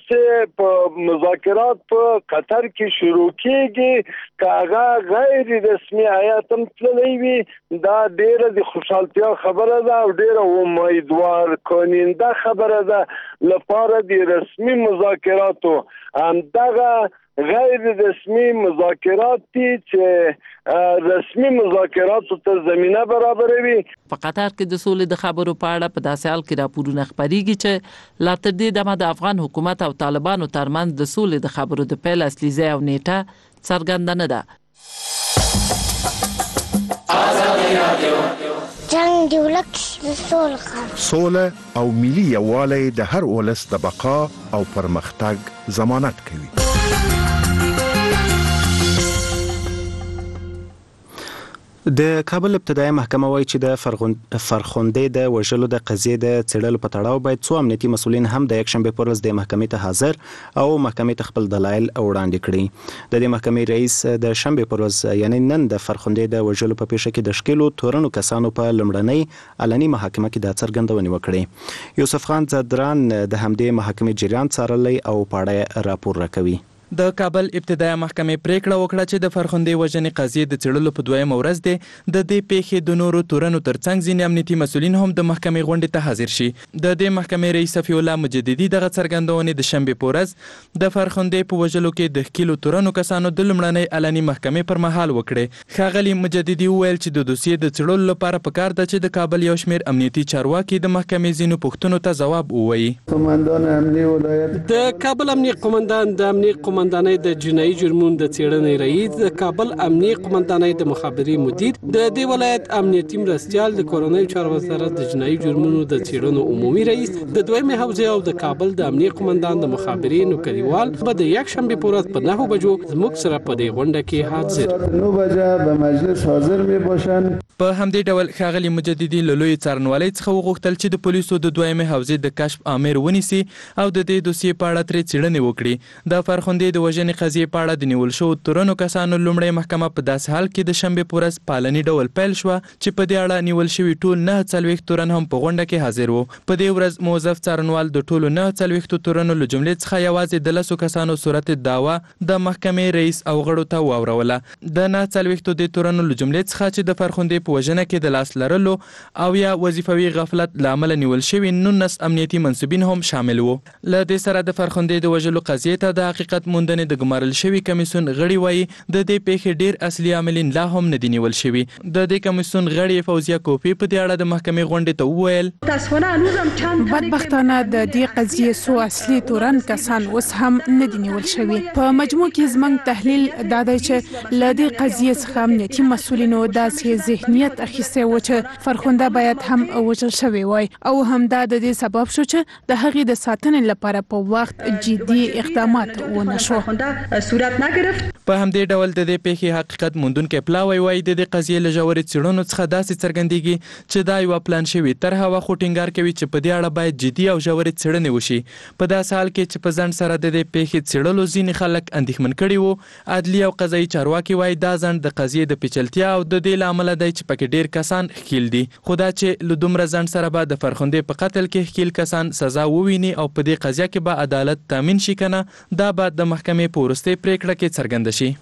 Speaker 22: په مذاکرات په قطر کې شروع کیږي که هغه غیر رسمي هیات هم تللی وي دا ډیره د خوشحالتیا خبره ده او ډیره امیدوار کننده خبره ده لپاره د رسمي مذاکراتو. همدغه غیر رسمي مذاکرات دي چې رسمي مذاکراتو ته زمينه برابروي.
Speaker 21: په قطر کې د سولې د خبرو په اړه په داسې حال کې راپورونه خپرېږي چې لا تر دې دمه د افغان حکومت او طالبانو ترمنځ د سولې د خبرو د پیل اصلي ځای او نیټه څرګنده نه ده.
Speaker 23: جنگ دی ولک د سولې
Speaker 18: سوله او ملي یووالی د هر ولس د بقا او پرمختګ ضمانت کوي.
Speaker 1: د کابل ابتدایي محکمه وایي چې د فرخندې د وژلو د قضیې د څېړلو په تړاو باید څو امنیتي مسؤلین هم د یکشنبې پر ورځ د محکمې ته حاضر او محکمې ته خپل دلایل وړاندې کړي. د دې محکمې رئیس د شنبې پر ورځ یعنی نن د فرخندې د وژلو په پیښه کې د شکیلو تورنو کسانو په لومړنۍ علني محاکمه کې د څرګندونې وکړې. یوسف خان زدران د همدې محکمې جریان څارلی او په اړه راپور راکوي.
Speaker 15: د کابل ابتدایي محکمې پریکړه وکړه چې د فرخندې وژنې قضیې د څېړلو په دویمه ورځ دی د دې پیښې د نورو تورنو ترڅنګ ځینې امنیتي مسؤلین هم د محکمې غونډې ته حاضر شي. د دې محکمې رئیس صفی الله مجددي دغه څرګندونې د شنبې په ورځ د فرخندې په وژلو کې د ښکیلو تورنو کسانو د لومړنۍ علني محکمې پر مهال وکړې. ښاغلي مجددي وویل چې د دوسیې د څېړلو لپاره پکار ده چې د کابل یو شمېر امنیتي چارواکي د محکمې ځینو پوښتنو ته ځواب ووایي.
Speaker 24: د کابل امنیه قومندان د امنیه
Speaker 8: قومندانۍ د جنایي جرمونو د څېړنې رئیس، د کابل امنیه قومندانۍ د مخابرې مدیر، د دې ولایت امنیتي مرستیال، د کورنیو چارو وزارت د جنایي جرمونو د څېړنو عمومي رئیس، د دویمې حوزې او د کابل د امنیه قومندان د مخابرې نوکریوال به د یکشنبې په ورځ په نهو بجو زموږ سره په دې غونډه کې حاضر
Speaker 2: نو بجه به مجلس حاضر می باشند.
Speaker 15: په همدې ډول ښاغلي مجددي له لوی څارنوالۍ څخه وغوښتل چې د پولیسو د دویمې حوزې د کشف آمر ونیسي او د دې دوسیې په اړه ترې څېړنې وکړي. د فرخندې د وژنې قضیې په اړه د نیول شوو تورنو کسانو لومړۍ محکمه په داسې حال کې د شنبې په ورځ په علني ډول پیل شوه چې په دې اړه نیول شوي ټول نهه څلوېښت تورن هم په غونډه کې حاضر وو. په دې ورځ موظف څارنوال د ټولو نهه څلوېښتو تورنو له جملې څخه یوازې د لسو کسانو صورت دعوا د محکمې رئیس او غړو ته واوروله. د نهه څلوېښتو د تورنو له جملې څخه چې د فرخندې په وژنه کې د لاس لرلو او یا وظیفوي غفلت له امله نیول شوي نولس امنیتي منصبین هم شامل وو. له دې سره د فرخندې د وژلو قضیې ته د حقیقت موندنې د ګمارل شوي کمیسیون غړي وایي د دې پیښې ډیر اصلي عاملین لا هم نه دي نیول شوي. د دې کمیسیون غړي فوزیه کوفی په دې اړه د محکمې غونډې ته وویل
Speaker 13: بدبختانه د دې قضیې سو اصلي تورن کسان اوس هم نه دي نیول شوي. په مجموع کې زموږ تحلیل دا دی چې له دې قضیې څخه امنیتي مسؤلینو داسې ذهنیت اخیستی و چې فرخنده باید هم وژل شوی وای او همدا د دې سبب شو چې د هغې د ساتنې لپاره په وخت جدي اقدامات ونه شو.
Speaker 15: په همدې ډول د دې پیښې حقیقت موندونکی پلاوی وایي د دې قضیې له ژورې څېړنو څخه داسې څرګندېږي چې دا یوه پلان شوې طرحه وه، خو ټینګار کوي چې په دې اړه باید جدي او ژورې څېړنې وشي. په داسې حال کې چې په ځنډ سره د دې پیښې څېړلو ځینې خلک اندېښمن کړي وو. عدلي او قضایي چارواکي وایي دا ځنډ د قضیې د پیچلتیا او د دې له امله دی چې پکې ډېر کسان ښکیل دي. خو دا چې له دومره ځنډ سره به د فرخندې په قتل کې ښکیل کسان سزا وویني او په دې قضیه کې به عدالت تامین شي که نه، دا به د محکمې په وروستۍ پرېکړه کې څرګنده شي.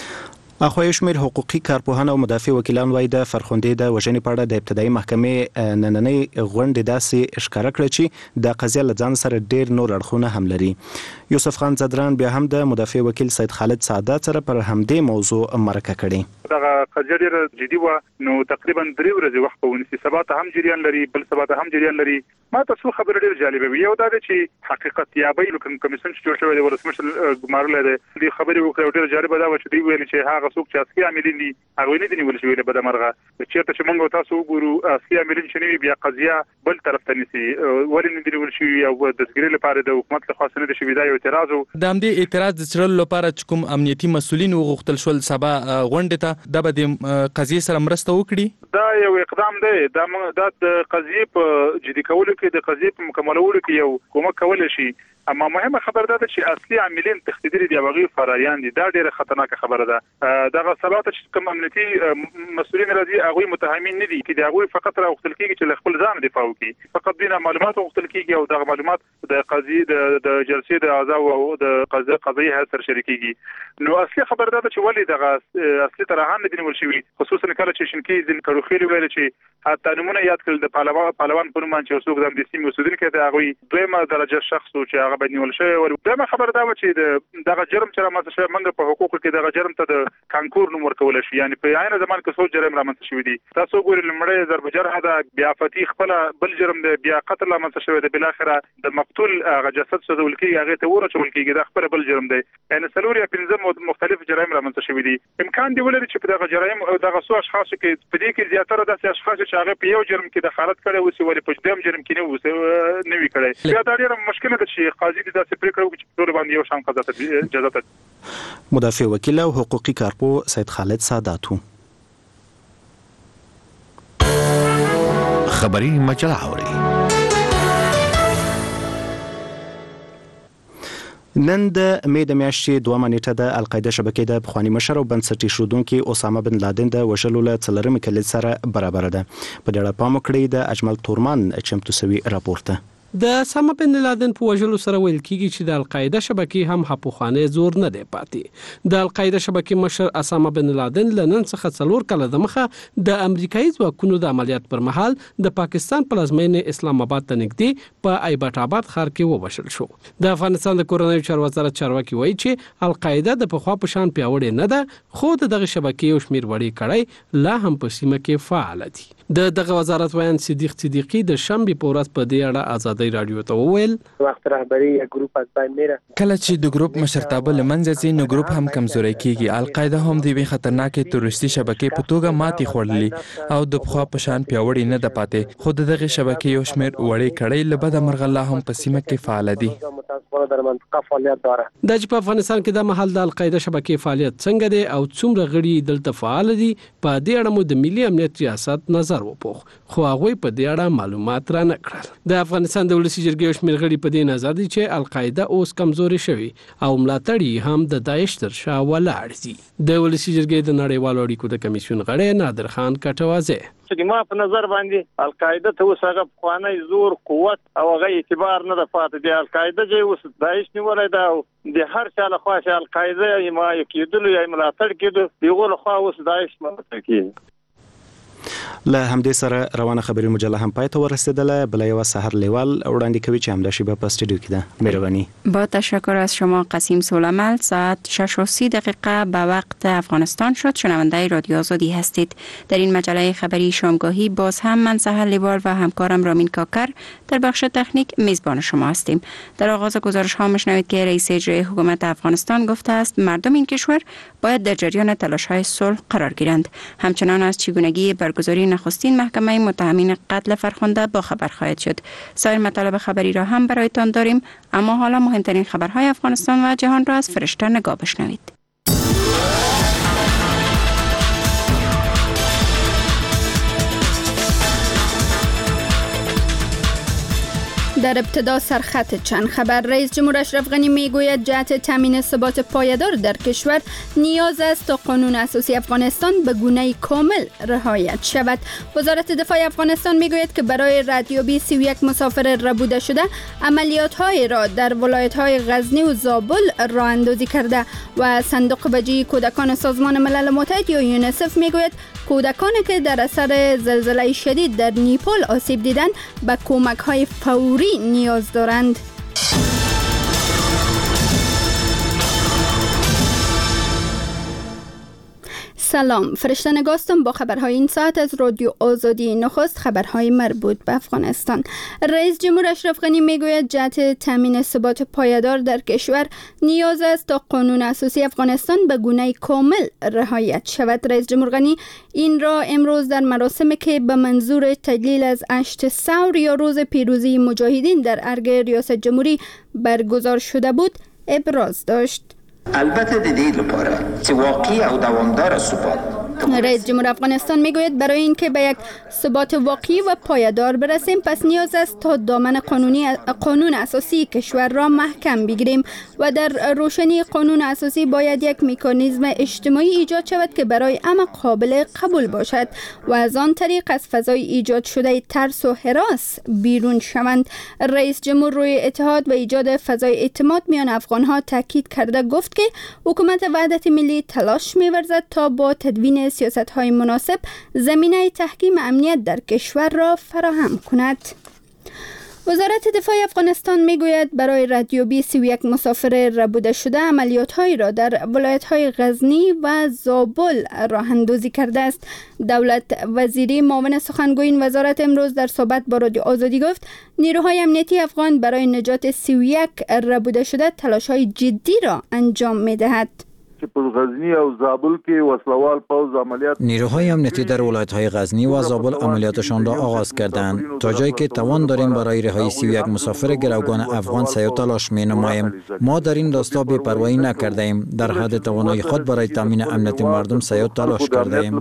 Speaker 1: اخوی شمیر حقوقي کارپوهان او مدافع وکیلان وایي د فرخندې د وژنې په اړه د ابتدایي محکمې نننۍ غونډې داسې ښکاره کړه چې د قضیه له ځان سره ډېر نور اړخونه هم لري. یوسف خان زدران بیا هم د مدافع وکیل سید خالد سعادت سره پر همدې موضوع مرکه کړې.
Speaker 4: دغه قضیه ډېره جدي وه، نو تقریبا درې ورځې وخت به ونیسي. سبا ته هم جریان لري، بل سبا ته هم جریان لري. ما ته څو خبرې ډېرې جالبه وي. یو دا دی چې حقیقت یابۍ کمیسیون چې جوړ شوی دی ولسمشر ګمارلی دی، دې خبرې وکړې او ډېره جالبه دا وه چې دوی ویل چې هغه څوک چې اصلي عاملین دي هغوی نه دي نیول شوي له بدمرغه. چېرته چې موږ تاسو وګورو اصلي عاملین چې نه وي بیا قضیه بل طرف ته نیسي. ولې نه دي نیول شوي او د دستګیرۍ لپاره د حکومت لخوا څه نه دي شوي، دا یو اعتراض و.
Speaker 15: د همدې اعتراض د څېړلو لپاره چې کوم امنیتي مسؤلین وغوښتل شول سبا غونډې ته، دا به د قضیې سره مرسته وکړي.
Speaker 4: دا یو اقدام دی، دا دا د قضیې په جدي کولو کې، د قضیې په مکملولو کې یو کومک کولی شي. اما مهمه خبر ده چې اصلي عاملین تښتېدلي دي او هغوی فراریان دي. دا ډېره خطرناکه خبره ده. دغه سبا ته چې کوم امنیتي مسؤلین راځي هغوی متهمین نه دي، چې د هغوی فقط راغوښتل کېږي چې له خپل ځان دفاع وکړي. فقط دوی نه معلومات غوښتل کېږي او دغه معلومات د قضیې د جلسې د اعضاو او د قضایي هیئت سره شریکېږي. نو اصلي خبر ده چې ولې دغه اصلي طرحان نه دي نیول شوي، خصوصا کله چې شینکي ځینې کروخېلي ویل چې حتی نومونه یاد کړل د پهلوان په نوم باندې څوک د همدې سیمې اوسېدونکی دی، هغوی دویمه درجه شخص و چې هغه باید نیول شوی و. دویمه خبره دا وه چې د دغه جرم چې رامنځته شوی، موږ په حقوقو کې دغه جرم ته د کانکور نوم ورکولی شو. یعنې په عین زمان کې څو جرم رامنځته شوي دي. تاسو وګورئ، لومړی ضرب جرحه ده، بیا فتي خپله بل جرم دی، بیا قتل رامنځته شوی دی، بالاخره د مقتول هغه جسد سوځول کېږي، هغې ته اور اچول کېږي، دا خپله بل جرم دی. یعنې څلور یا پنځه مختلف جرایم رامنځته شوي دي. امکان دی ولري چې په دغه جرایم او دغه څو اشخاصو کې په دې کې زیاتره داسې اشخاص چې هغه په یو جرم کې دخالت کړی اوسي، ولې په دویم جرم کې نه اوسي نه وي کړی. بیا دا ډېره مشکله ده چې قاضي دې داسې پرېکړه وکړي چې په ټولو باندې یو شان قضا ته اجازه ده.
Speaker 1: مدافع وکیل او حقوقي کارپو سید خالد سعادت و.
Speaker 7: خبری مجله اوري.
Speaker 1: نن د مې د میاشتې دوه نیټه د القاعده شبکې د پخواني مشر او بنسټ ایښودونکي اسامه بن لادن د وژلو له څلورمې کلید سره برابر ده. په دې اړه پام وکړئ د اجمل تورمان چمتو سوي راپور ته.
Speaker 8: د اسامه بن لادن په وژلو سره ویل کیږي چې د القاعده شبکې هم هپوخانه زور نه دی پاتې. د القاعده شبکې مشر اسامه بن لادن لنن څخه څلور کاله د مخه د امریکایي ځواکونو د عملیات پر مهال د پاکستان پلازمینې اسلام آباد ته نږدې په ایبټ آباد ښار کې ووژل شو. د افغانستان د کورنیو چارو وزارت چارواکي وایي چې القاعده د پخوا په شان پیاوړې نه ده، خو دغه شبکې یو شمېر وړې کړۍ لا هم په سیمه کې فعال دي. د دغه وزارت ویان صدیق صدیقی د شنبه په ورځ په دې اړه ازادي رادیو ته وویل
Speaker 3: وخت رهبری یک گروپ از بین میره.
Speaker 15: کله چې د ګروپ مشرتابه لمنځه ځي نو ګروپ هم کمزوري کیږي. القاعده هم د وی خطرناکې تروریستي شبکې په توګه ماتې خوړلې او د پخوا په شان پیاوړې نه ده پاتې. خو دغه شبکې یو شمېر وړې کړۍ له بده مرغه لا هم په سیمه کې فعال دي.
Speaker 3: در منطقه فعالیت داره.
Speaker 8: د په افغانستان کې د محل د القاعده شبکې فعالیت څنګه دی او څومره غړي دلته فعال دي په دې اړه مو د ملي امنیت ریاست نظر وپوخ خو هغه په دې اړه معلومات را نه کړل. د افغانستان د ولسی جرګې شمېر غړي په دې نظر دي چې القاعده اوس کمزوري شوی او ملاتړي هم د داعش تر شا ولاړ دي. د ولسی جرګې د نړیوالو اړیکو د کمیسیون غړی نادر خان کټوازه
Speaker 7: چې ما په نظر باندې القاعده ته اوس هغه خوانی زور قوت او هغه اعتبار نه د پاتې دی. القاعده چې اوس داعش نیولای دا د هر چا له خوا چې القاعده یې ما کېدل یا ملاتړ کېدل دیغه له خوا اوس داعش ملاتړ کېږي.
Speaker 1: له همدې سره روانه خبري مجله هم پای ته ورسیدله. بل یو سحر لیوال وړاندې کوي چې همدا شیبه په استودیو کې ده. مهرباني.
Speaker 10: با تشکر از شما قاسم سولمل. ساعت شش و سی دقیقه به وقت افغانستان شد. شنونده رادیو آزادی هستید. در این مجله خبری شامگاهی باز هم من سحر لیوال و همکارم رامین کاکر در بخش تکنیک میزبان شما هستیم. در آغاز گزارش ها میشنوید که رئیس اجرایی حکومت افغانستان گفته است مردم این کشور باید در جریان تلاش های صلح قرار گیرند. همچنان از چگونگی برگزاری نخستین محکمه متهمین قتل فرخنده با خبر خواهد شد. سایر مطالب خبری را هم برایتان داریم، اما حالا مهمترین خبرهای افغانستان و جهان را از فرشته نگاه بشنوید.
Speaker 24: در ابتدا سرخط چند خبر. رئیس جمهور اشرف غنی میگوید جهت تامین ثبات پایدار در کشور نیاز است تا قانون اساسی افغانستان به گونه کامل رعایت شود. وزارت دفاع افغانستان میگوید که برای ردیابی سی و یک مسافر ربوده شده عملیات‌های را در ولایت‌های غزنی و زابل راه اندازی کرده و صندوق بجی کودکان سازمان ملل متحد یا یونیسف میگوید کودکانی که در اثر زلزله شدید در نیپال آسیب دیدند به کمک‌های فوری نیاز دارند. سلام، فرشته نگاستم با خبرهای این ساعت از رادیو آزادی. نخست خبرهای مربوط به افغانستان. رئیس جمهور اشرف غنی میگوید جهت تامین ثبات پایدار در کشور نیاز است تا قانون اساسی افغانستان به گونه کامل رعایت شود. رئیس جمهور غنی این را امروز در مراسمی که به منظور تجلیل از هشت ثور یا روز پیروزی مجاهدین در ارگ ریاست جمهوری برگزار شده بود ابراز داشت.
Speaker 25: البته د دې لپاره چې واقعي او دوامدار ثبات.
Speaker 24: رئیس جمهور افغانستان میگوید برای اینکه به یک ثبات واقعی و پایدار برسیم پس نیاز است تا دامن قانونی قانون اساسی کشور را محکم بگیریم و در روشنی قانون اساسی باید یک مکانیزم اجتماعی ایجاد شود که برای همه قابل قبول باشد و از آن طریق از فضای ایجاد شده ترس و هراس بیرون شوند. رئیس جمهور روی اتحاد و ایجاد فضای اعتماد میان افغانها تاکید کرده گفت که حکومت وحدت ملی تلاش می‌ورزد تا با تدوین سیاست‌های مناسب زمینه تحکیم امنیت در کشور را فراهم کند. وزارت دفاع افغانستان میگوید برای ردیابی سی و یک مسافر ربوده شده عملیات‌هایی را در ولایت‌های غزنی و زابل راه اندازی کرده است. دولت وزیری معاون سخنگوی این وزارت امروز در صحبت با رادیو آزادی گفت نیروهای امنیتی افغان برای نجات سی و یک ربوده شده تلاش‌های جدی را انجام می‌دهد.
Speaker 26: غزنی و زابل که وسلوال پوز عملیات
Speaker 27: نیروهای امنیتی در ولایت‌های غزنی و زابل عملیاتشان را آغاز کردند تا جایی که توان داریم برای رهایی سی و یک مسافر گروگان افغان سعی و تلاش می‌نماییم. ما در این راستا بی‌پروایی نکرده‌ایم. در حد توانایی خود برای تامین امنیت مردم سعی و تلاش کرده‌ایم.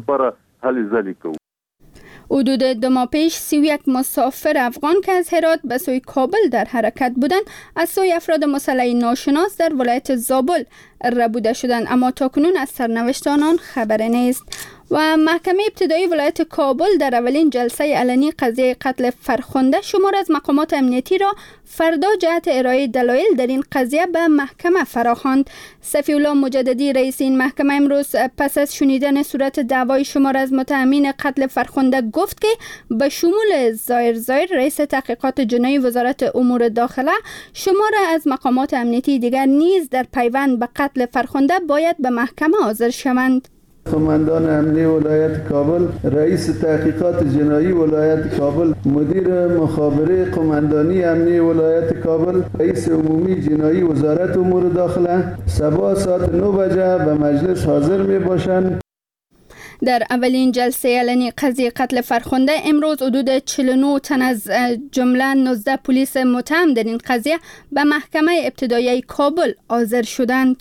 Speaker 24: حدود دو ماه پیش سی و یک مسافر افغان که از هرات به سوی کابل در حرکت بودند از سوی افراد مسلح ناشناس در ولایت زابل ربوده شدند، اما تاکنون از سرنوشت آنان خبری نیست. و محکمه ابتدایی ولایت کابل در اولین جلسه علنی قضیه قتل فرخنده شمار از مقامات امنیتی را فردا جهت ارائه دلایل در این قضیه به محکمه فراخواند. صفی الله مجددی رئیس این محکمه امروز پس از شنیدن صورت دعوای شمار از متهمین قتل فرخنده گفت که به شمول ظاهر ظاهر رئیس تحقیقات جنایی وزارت امور داخله شمار از مقامات امنیتی دیگر نیز در پیوند به قتل فرخنده باید به محکمه حاضر شوند.
Speaker 2: قماندان امنیه ولایت کابل، رئیس تحقیقات جنایی ولایت کابل، مدیر مخابره قماندانی امنیه ولایت کابل، رئیس عمومی جنایی وزارت امور داخله صبح ساعت نه بجه به مجلس حاضر می باشند.
Speaker 24: در اولین جلسه علنی قضیه قتل فرخنده امروز حدود چهل و نه تن از جمله نوزده پلیس متهم در این قضیه به محکمه ابتدایی کابل حاضر شدند.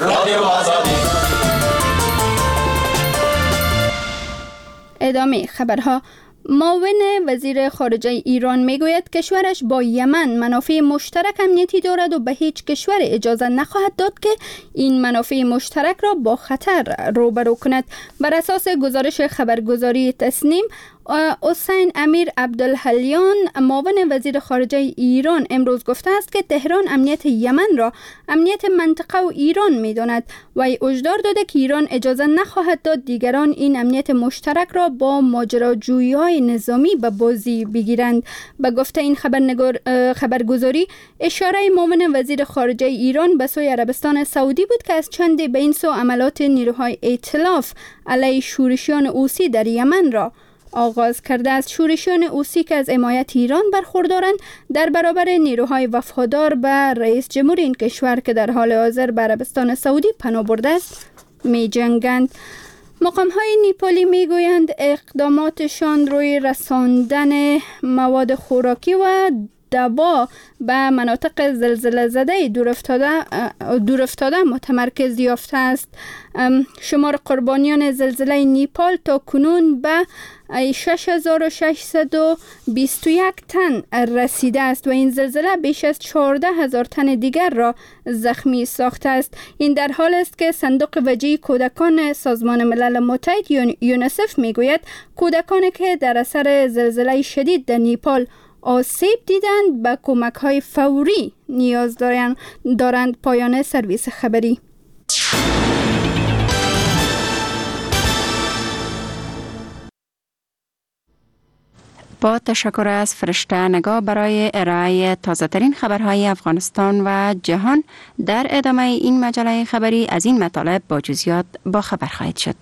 Speaker 24: ادامه خبرها. معاون وزیر خارجه ایران میگوید کشورش با یمن منافع مشترک امنیتی دارد و به هیچ کشور اجازه نخواهد داد که این منافع مشترک را با خطر روبرو کند. بر اساس گزارش خبرگزاری تسنیم، حسین امیر عبدالحلیان معاون وزیر خارجه ایران امروز گفته است که تهران امنیت یمن را امنیت منطقه و ایران می‌داند و هشدار داده که ایران اجازه نخواهد داد دیگران این امنیت مشترک را با ماجراجویی‌های نظامی به بازی بگیرند. به گفته این خبرگزاری، اشاره معاون وزیر خارجه ایران به سوی عربستان سعودی بود که از چند به این سو عملات نیروهای ائتلاف علیه شورشیان حوثی در یمن را آغاز کرده است. شورشیان حوثی که از حمایت ایران برخوردارند در برابر نیروهای وفادار به رئیس جمهور این کشور که در حال حاضر به عربستان سعودی پناه برده است می جنگند. مقام‌های نیپالی میگویند اقداماتشان روی رساندن مواد خوراکی و دوا به مناطق زلزله زده دور افتاده متمرکز یافته است. شمار قربانیان زلزله نیپال تا کنون به شش هزار و ششصد و بیست و یک تن رسیده است و این زلزله بیش از چهارده هزار تن دیگر را زخمی ساخته است. این در حال است که صندوق وجهی کودکان سازمان ملل متحد یونیسف میگوید کودکانی که در اثر زلزله شدید در نیپال آسیب دیدند به کمک‌های فوری نیاز دارند. دارند. پایان سرویس خبری.
Speaker 10: با تشکر از فرشته نگاه برای ارائه تازه‌ترین خبرهای افغانستان و جهان. در ادامه این مجله خبری از این مطالب با جزئیات با خبر خواهید شد.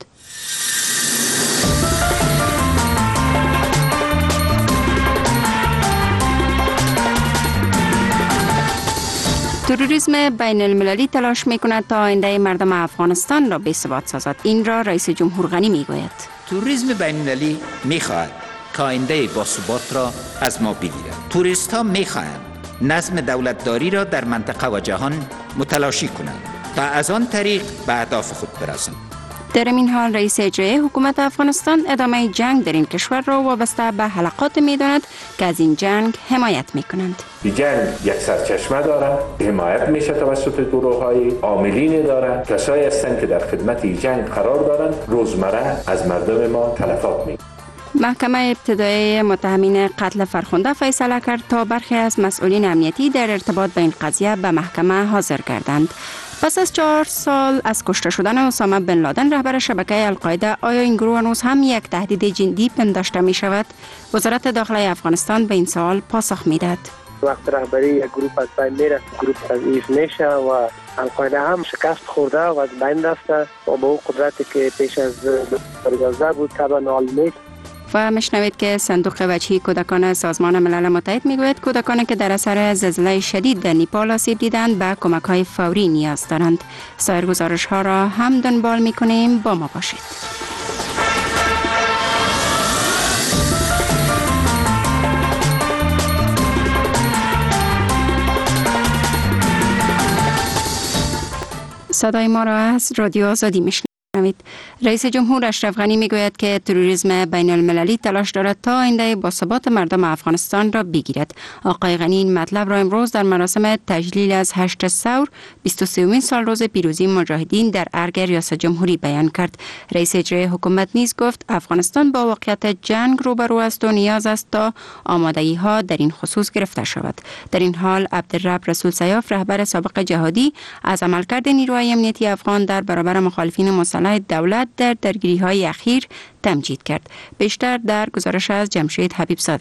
Speaker 10: تروریسم بین المللی تلاش می کند تا آینده مردم افغانستان را بی‌ثبات سازد. این را رئیس جمهور غنی می گوید.
Speaker 6: تروریسم بین المللی می خواهد که آینده باثبات را از ما بگیرد. توریست ها می خواهند نظم دولتداری را در منطقه و جهان متلاشی کنند تا از آن طریق به اهداف خود برسند.
Speaker 10: در این حال رئیس اجرایی حکومت افغانستان ادامه جنگ در این کشور را وابسته به حلقات می داند که از این جنگ حمایت می کنند.
Speaker 9: این جنگ یک سرچشمه دارد، حمایت میشه توسط گروه‌های عاملین دارد، کسایی هستند که در خدمت این جنگ قرار دارند، روزمره از مردم ما تلفات می.
Speaker 10: محکمه ابتدایی متهمین قتل فرخنده فیصله کرد تا برخی از مسئولین امنیتی در ارتباط با این قضیه به محکمه حاضر گردند. پس از چهار سال از کشته شدن اسامه بن لادن رهبر شبکه القاعده، آیا این گروه هنوز هم یک تهدید جدی پنداشته می شود؟ وزارت داخلی افغانستان به این سوال پاسخ می دهد.
Speaker 3: وقت رهبری یک گروه از بین میره، گروه تضعیف میشه و القاعده هم شکست خورده و از بین رفته و با اون قدرتی که پیش از اجازه بود طبعا ناامید.
Speaker 10: و مشنوید که صندوق وجهی کودکان سازمان ملل متحد میگوید کودکانی که در اثر زلزله شدید در نیپال آسیب دیدند به کمک‌های فوری نیاز دارند. سایر گزارش‌ها را هم دنبال می‌کنیم، با ما باشید. صدای ما را از رادیو آزادی میشنوید. رئیس جمهور اشرف غنی میگوید که تروریسم بین المللی تلاش دارد تا آینده باثبات مردم افغانستان را بگیرد. آقای غنی این مطلب را امروز در مراسم تجلیل از هشت ثور بیست و سومین سال روز پیروزی مجاهدین در ارگ ریاست جمهوری بیان کرد. رئیس اجرایی حکومت نیز گفت افغانستان با واقعیت جنگ روبرو است و نیاز است تا آمادگی ها در این خصوص گرفته شود. در این حال عبدالرب رسول سیاف رهبر سابق جهادی از عملکرد نیروهای امنیتی افغان در برابر مخالفین مسلح دولت در درگیری‌های اخیر تمجید کرد. بیشتر در گزارش از جمشید حبیب زاده.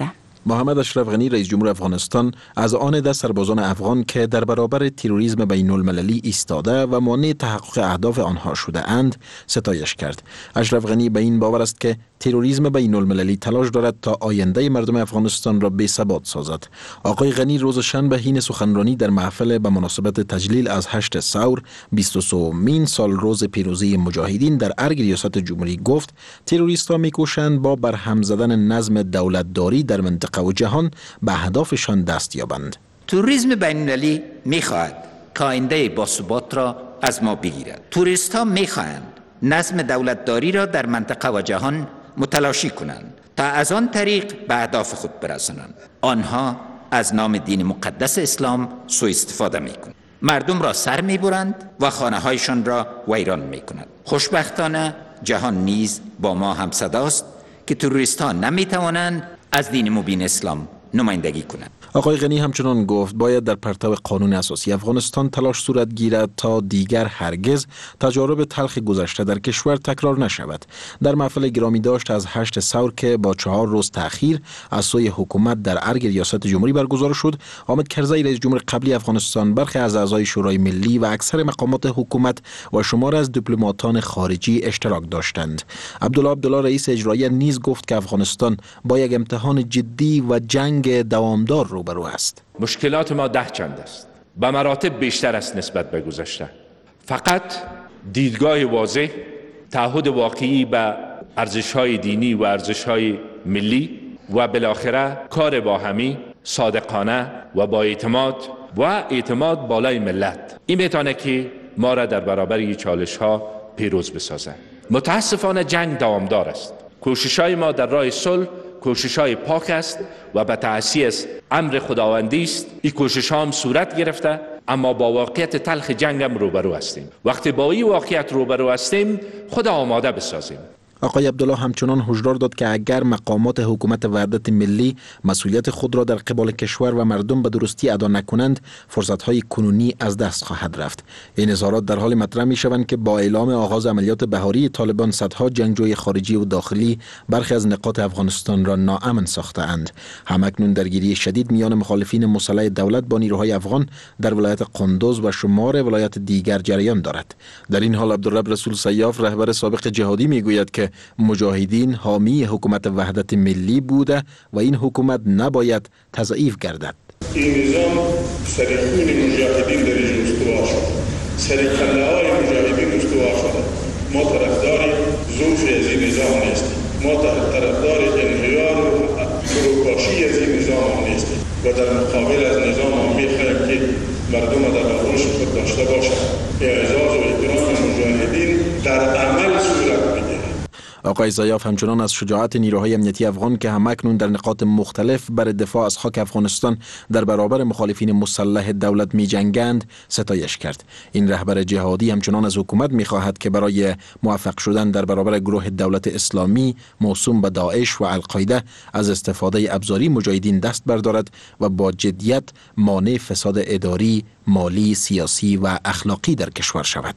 Speaker 11: محمد اشرف غنی رئیس جمهور افغانستان از آن ده سربازان افغان که در برابر تروریسم بین المللی ایستاده و مانع تحقق اهداف آنها شده اند ستایش کرد. اشرف غنی به این باور است که تروریسم بین المللی تلاش دارد تا آینده مردم افغانستان را بی ثبات سازد. آقای غنی روز شنبه حین سخنرانی در محفل به مناسبت تجلیل از هشت ثور بیست و سومین سال روز پیروزی مجاهدین در ارگ ریاست جمهوری گفت تروریست‌ها می‌کوشند با برهم زدن نظم دولتداری در منطقه و جهان به اهدافشان دست یابند.
Speaker 6: توریسم بین المللی می‌خواهد که آینده با ثبات را از ما بگیرد. توریست‌ها می‌خواهند نظم دولتداری را در منطقه و جهان متلاشی کنند تا از آن طریق به اهداف خود برسانند. آنها از نام دین مقدس اسلام سوء استفاده می‌کنند. مردم را سر می‌برند و خانه‌هایشان را ویران می‌کنند. خوشبختانه جهان نیز با ما همصداست که تروریست‌ها نمی‌توانند از دین مبین اسلام نمایندگی کنند.
Speaker 11: آقای غنی همچنان گفت باید در پرتو قانون اساسی افغانستان تلاش صورت گیرد تا دیگر هرگز تجارب تلخ گذشته در کشور تکرار نشود. در محفل گرامی داشت از هشت ثور که با چهار روز تأخیر از سوی حکومت در ارگ ریاست جمهوری برگزار شد، حامد کرزی رئیس جمهور قبلی افغانستان، برخی از اعضای شورای ملی و اکثر مقامات حکومت و شمار از دیپلماتان خارجی اشتراک داشتند. عبدالله عبدالله رئیس اجرایی نیز گفت که افغانستان با یک امتحان جدی و جنگ دوامدار روبرو است.
Speaker 9: مشکلات ما ده چند است، به مراتب بیشتر است نسبت به گذشته. فقط دیدگاه واضح، تعهد واقعی به ارزش‌های دینی و ارزش‌های ملی و بالاخره کار باهمی، صادقانه و با اعتماد و اعتماد بالای ملت، این میتونه که ما را در برابر این چالش‌ها پیروز بسازد. متاسفانه جنگ دوامدار است. کوشش‌های ما در راه صلح کوشش‌های پاک است و به تأسیس امر خداوندی است. این کوشش‌ها هم صورت گرفته، اما با واقعیت تلخ جنگ هم روبرو هستیم. وقتی با این واقعیت روبرو هستیم، خود آماده بسازیم.
Speaker 11: آقای عبدالله همچنان هشدار داد که اگر مقامات حکومت وحدت ملی مسئولیت خود را در قبال کشور و مردم به درستی ادا نکنند، فرصت‌های کنونی از دست خواهد رفت. این اظهارات در حال مطرح می‌شوند که با اعلام آغاز عملیات بهاری طالبان، صدها جنگجوی خارجی و داخلی برخی از نقاط افغانستان را ناامن ساخته‌اند. همکنون درگیری شدید میان مخالفین مسلح دولت با نیروهای افغان در ولایت قندوز و شمار ولایات دیگر جریان دارد. در این حال عبدالرب رسول سیاف، رهبر سابق جهادی، میگوید که مجاهدین حامی حکومت وحدت ملی بوده و این حکومت نباید تضعیف گردد.
Speaker 12: این نظام سرخون مجاهدین در اینجا استوار شد، سرکله‌های مجاهدین استوار شده. ما طرفدار ضعف از این نظام نیستیم، ما طرفدار انهیار و فروپاشی از این نظام نیستیم و در مقابل از نظام هم می‌خواهیم که مردم در آغوش خود داشته باشند. اعزاز و احترام مجاهدین در عمل صورت می‌گیرد.
Speaker 11: آقای زیاف همچنان از شجاعت نیروهای امنیتی افغان که همکنون در نقاط مختلف بر دفاع از خاک افغانستان در برابر مخالفین مسلح دولت می جنگند ستایش کرد. این رهبر جهادی همچنان از حکومت می خواهد که برای موفق شدن در برابر گروه دولت اسلامی موسوم به داعش و القاعده از استفاده ابزاری مجاهدین دست بردارد و با جدیت مانع فساد اداری، مالی، سیاسی و اخلاقی در کشور شود.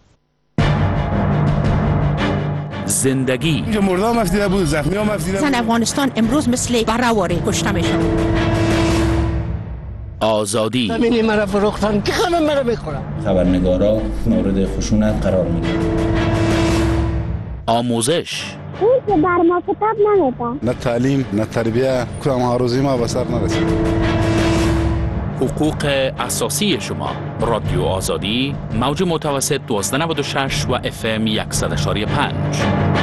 Speaker 14: زندگی
Speaker 16: مردم مفیده بود، زخمی ها مفیده بود.
Speaker 14: زن افغانستان امروز مثل برهواره کشته میشن. آزادی
Speaker 16: همینی مرا فروختن که همه مرا بخورن.
Speaker 17: خبرنگارا مورد خشونت قرار میگیرن.
Speaker 14: آموزش
Speaker 23: اون که بر ما کتاب نمیدن.
Speaker 16: نه تعلیم نه تربیه، کدام آرزوی ما به سر نرسید.
Speaker 14: حقوق اساسی شما. رادیو آزادی، موج متوسط دوازده نود و شش و اف ام صد و یک و پنج.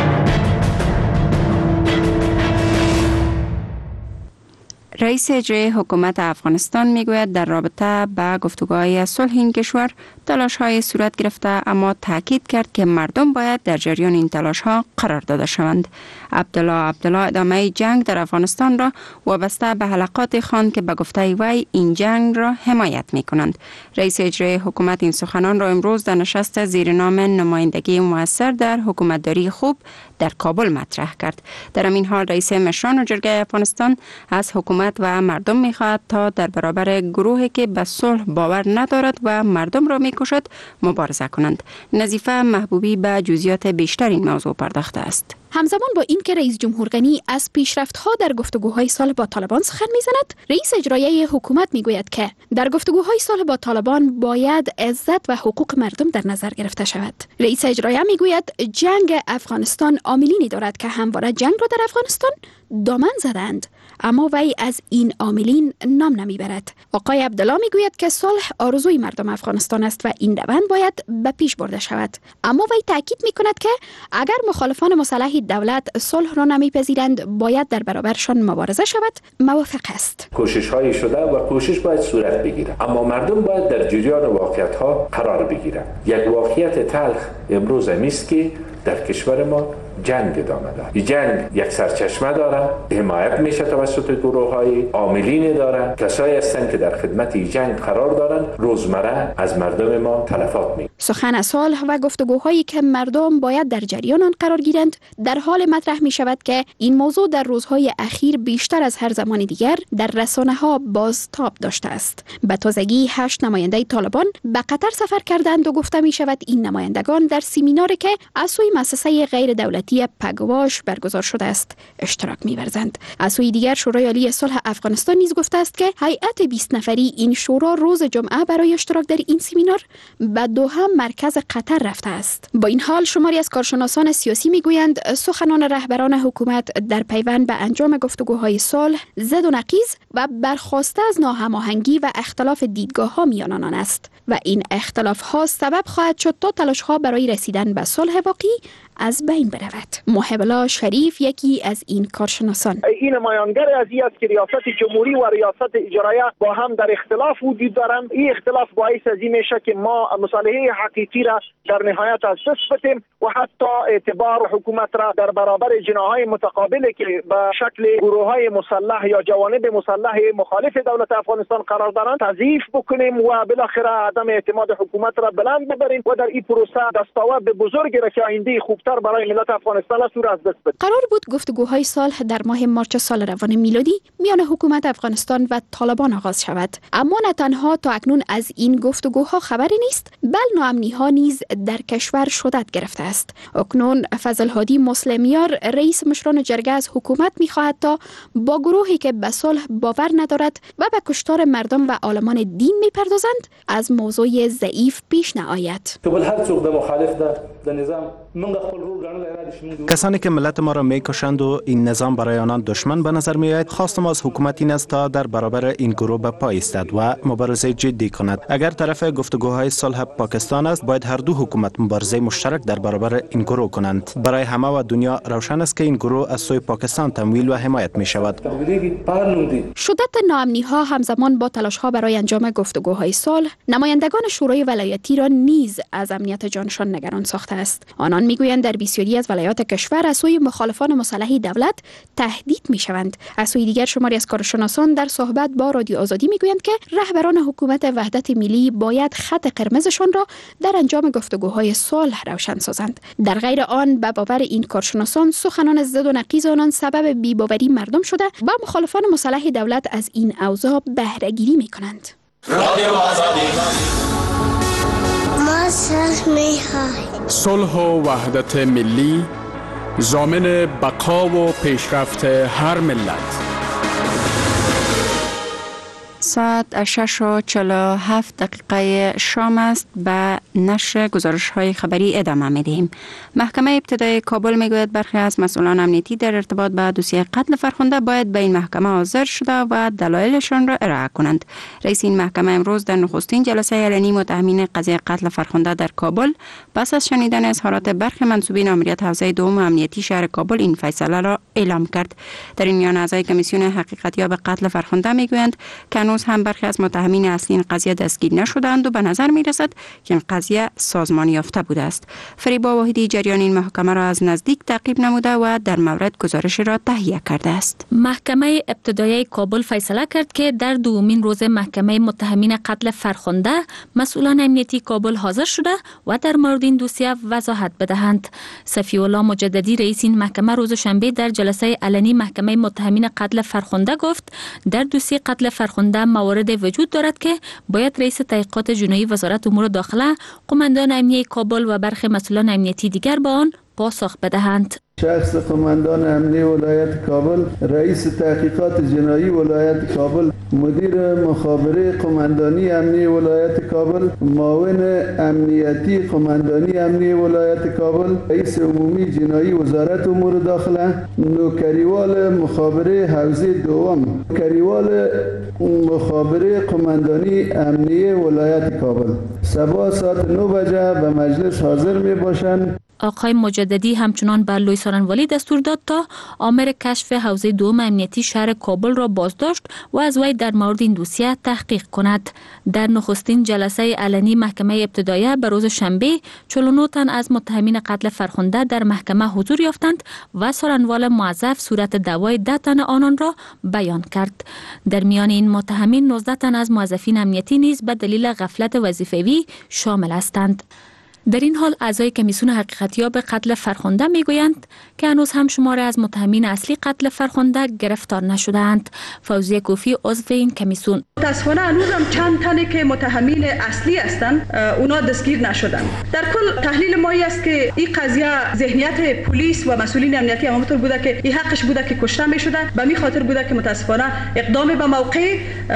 Speaker 10: رئیس اجرایی حکومت افغانستان میگوید در رابطه با گفتگوهای صلح این کشور تلاش‌های صورت گرفته، اما تاکید کرد که مردم باید در جریان این تلاش‌ها قرار داده شوند. عبدالله عبدالله ادامه جنگ در افغانستان را وابسته به حلقات خواند که به گفته وی این جنگ را حمایت می‌کنند. رئیس اجرایی حکومت این سخنان را امروز در نشست زیر نام نمایندگی مؤثر در حکومتداری خوب در کابل مطرح کرد. در همین حال رئیس مشران و جرگه افغانستان از حکومت دولت و مردم می‌خواهد تا در برابر گروهی که به صلح باور ندارد و مردم را می‌کشد مبارزه کنند. نظیفه محبوبی به جزئیات بیشتر این موضوع پرداخته است.
Speaker 5: همزمان با این که رئیس جمهور غنی از پیشرفت‌ها در گفتگوهای صلح با طالبان سخن می‌زند، رئیس اجرایی حکومت می‌گوید که در گفتگوهای صلح با طالبان باید عزت و حقوق مردم در نظر گرفته شود. رئیس اجرایی می‌گوید جنگ افغانستان عاملینی دارد که همواره جنگ را در افغانستان دامن زدند، اما وی از این عاملین نام نمیبرد. آقای عبدالله میگوید که صلح آرزوی مردم افغانستان است و این روند باید به پیش برده شود، اما وی تاکید میکند که اگر مخالفان مسلح دولت صلح را نمیپذیرند باید در برابرشان مبارزه شود. موافق است.
Speaker 9: کوشش هایی شده و کوشش باید صورت بگیرد، اما مردم باید در جریان واقعیت ها قرار بگیرند. یک واقعیت تلخ امروز است که در کشور ما جنگ ادامه دارد. این جنگ یک سرچشمه داره، حمایت میشه توسط گروه های عاملین داره، کسایی هستند که در خدمت این جنگ قرار دارند، روزمره از مردم ما تلفات می.
Speaker 5: سخن صلح و گفتگوهایی که مردم باید در جریان آن قرار گیرند در حال مطرح می شود که این موضوع در روزهای اخیر بیشتر از هر زمان دیگر در رسانه ها بازتاب داشته است. به تازگی هشت نماینده طالبان به قطر سفر کردند و گفته می شود این نمایندگان در سمیناری که از سوی مؤسسه غیر دولتی پگواش برگزار شده است اشتراک می‌ورزند. از سوی دیگر شورای عالی صلح افغانستان نیز گفته است که هیئت بیست نفری این شورا روز جمعه برای اشتراک در این سمینار به دوحه مرکز قطر رفته است. با این حال شماری از کارشناسان سیاسی میگویند سخنان رهبران حکومت در پیوند به انجام گفتگوهای صلح زد و نقیض و برخاسته از ناهماهنگی و اختلاف دیدگاه‌ها میان آنان است و این اختلاف‌ها سبب خواهد شد تا تلاش‌ها برای رسیدن به صلح واقعی از بین برود. محب الله شریف یکی از این کارشناسان:
Speaker 13: این نمایانگر از این است که ریاست جمهوری و ریاست اجرایی با هم در اختلاف وجود دارند. این اختلاف باعث از این میشه که ما مصالحه حقیقی را در نهایت از دست بدیم و حتی اعتبار حکومت را در برابر جناحهای متقابلی که به شکل گروه‌های مسلح یا جوانب مسلح مخالف دولت افغانستان قرار دارند تضعیف بکنیم و بالاخره عدم اعتماد حکومت را بلند ببریم و در این پروسه دستاورد بزرگی را که آینده خوبتر برای ملت افغانستان است را از دست بدیم.
Speaker 5: قرار بود گفتگوهای صلح در ماه مارچ سال روان میلادی میان حکومت افغانستان و طالبان آغاز شود، اما نه تنها تا اکنون از این گفتگوها خبری نیست، بل ناامنی‌ها نیز در کشور شدت گرفته است. اکنون فضل هادی مسلمیار رئیس مشران جرگه از حکومت می‌خواهد تا با گروهی که به صلح باور ندارد و به کشتار مردم و عالمان دین می‌پردازند از موضوع ضعیف پیش نآید.
Speaker 18: هر څوک د مخالف د نظام
Speaker 1: کسانی که ملت ما را میکشند و این نظام برای آنان دشمن به نظر میآید، خواست ما از حکومت این است تا در برابر این گروه به پای ایستد و مبارزه جدی کند. اگر طرف گفتگوهای صلح پاکستان است، باید هر دو حکومت مبارزه مشترک در برابر این گروه کنند. برای همه و دنیا روشن است که این گروه از سوی پاکستان تمویل و حمایت می شود.
Speaker 5: شدت ناامنی ها همزمان با تلاش ها برای انجام گفتگوهای صلح نمایندگان شورای ولایتی را نیز از امنیت جانشان نگران ساخته است. آنان میگویند در بسیاری از ولایات کشور از سوی مخالفان مسلح دولت تهدید میشوند. از سوی دیگر شماری از کارشناسان در صحبت با رادیو آزادی میگویند که رهبران حکومت وحدت ملی باید خط قرمزشان را در انجام گفتگوهای صلح روشن سازند. در غیر آن به باور این کارشناسان سخنان زد و نقیض آنان سبب بی‌باوری مردم شده و مخالفان مسلح دولت از این اوضاع بهره گیری میکنند.
Speaker 19: رادیو آزادی ما صلح می‌خواهیم.
Speaker 20: صلح و وحدت ملی ضامن بقا و پیشرفت هر ملت.
Speaker 10: ساعت شش و چهل و هفت دقیقه شام است. به نشر گزارش های خبری ادامه میدهیم. محکمه ابتدایی کابل میگوید برخی از مسئولان امنیتی در ارتباط با دوسیه قتل فرخنده باید به این محکمه حاضر شده و دلایلشان را ارائه کنند. رئیس این محکمه امروز در نخستین جلسه علنی متهمین قضیه قتل فرخنده در کابل پس از شنیدن اظهارات برخی منصوبین آمریت حوزه دوم امنیتی شهر کابل این فیصله را اعلام کرد. در این میان اعضای کمیسیون حقیقتیاب قتل فرخنده میگویند که هنوز هنوز هم برخی از متهمین اصلی این قضیه دستگیر نشدند و به نظر می رسد که این قضیه سازمان یافته بوده است. فریبا واحدی جریان این محکمه را از نزدیک تعقیب نموده و در مورد گزارش را تهیه کرده است.
Speaker 4: محکمه ابتدایی کابل فیصله کرد که در دومین روز محکمه متهمین قتل فرخنده مسئولان امنیتی کابل حاضر شده و در مورد این دوسیه وضاحت بدهند. صفی الله مجددی رئیس این محکمه روز شنبه در جلسه علنی محکمه متهمین قتل فرخنده گفت در دوسیه قتل فرخنده موارد وجود دارد که باید رئیس تحقیقات جنایی وزارت امور داخله، قماندان امنیتی کابل و برخی مسئولان امنیتی دیگر به آن پاسخ بدهند.
Speaker 2: شخص قماندان امنیتی ولایت کابل، رئیس تحقیقات جنایی ولایت کابل، مدیر مخابره قماندانی امنیتی ولایت کابل، معاون امنیتی قماندانی امنیتی ولایت کابل، رئیس عمومی جنایی وزارت امور داخله، نوکریوال مخابره حوزه دوم، نوکریوال مخابره قماندانی امنیتی ولایت کابل صبح ساعت نه بجه به مجلس حاضر می باشند.
Speaker 4: آقای مجددی همچنان بر لوی سارنوالی دستور داد تا آمر کشف حوزه دوم امنیتی شهر کابل را بازداشت و از وی در مورد این دوسیه تحقیق کند. در نخستین جلسه علنی محکمه ابتدایی به روز شنبه چهل و نه تن از متهمین قتل فرخنده در محکمه حضور یافتند و سارنوال موظف صورت دعوای ده تن آنان را بیان کرد. در میان این متهمین نوزده تن از موظفین امنیتی نیز به دلیل غفلت وظیفوی شامل هستند. در این حال اعضای کمیسیون حقیقتیاب قتل فرخنده میگویند که هنوز هم شماره از متهمین اصلی قتل فرخنده گرفتار نشدند. فوزیه کوفی عضو این کمیسیون:
Speaker 7: متاسفانه هنوز هم چند تنی که متهمین اصلی هستند اونا دستگیر نشدند. در کل تحلیل ما است که این قضیه ذهنیت پلیس و مسئولین امنیتی همونطور بوده که این حقش بوده که کشته میشدن، به می خاطر بوده که متاسفانه اقدام به موقع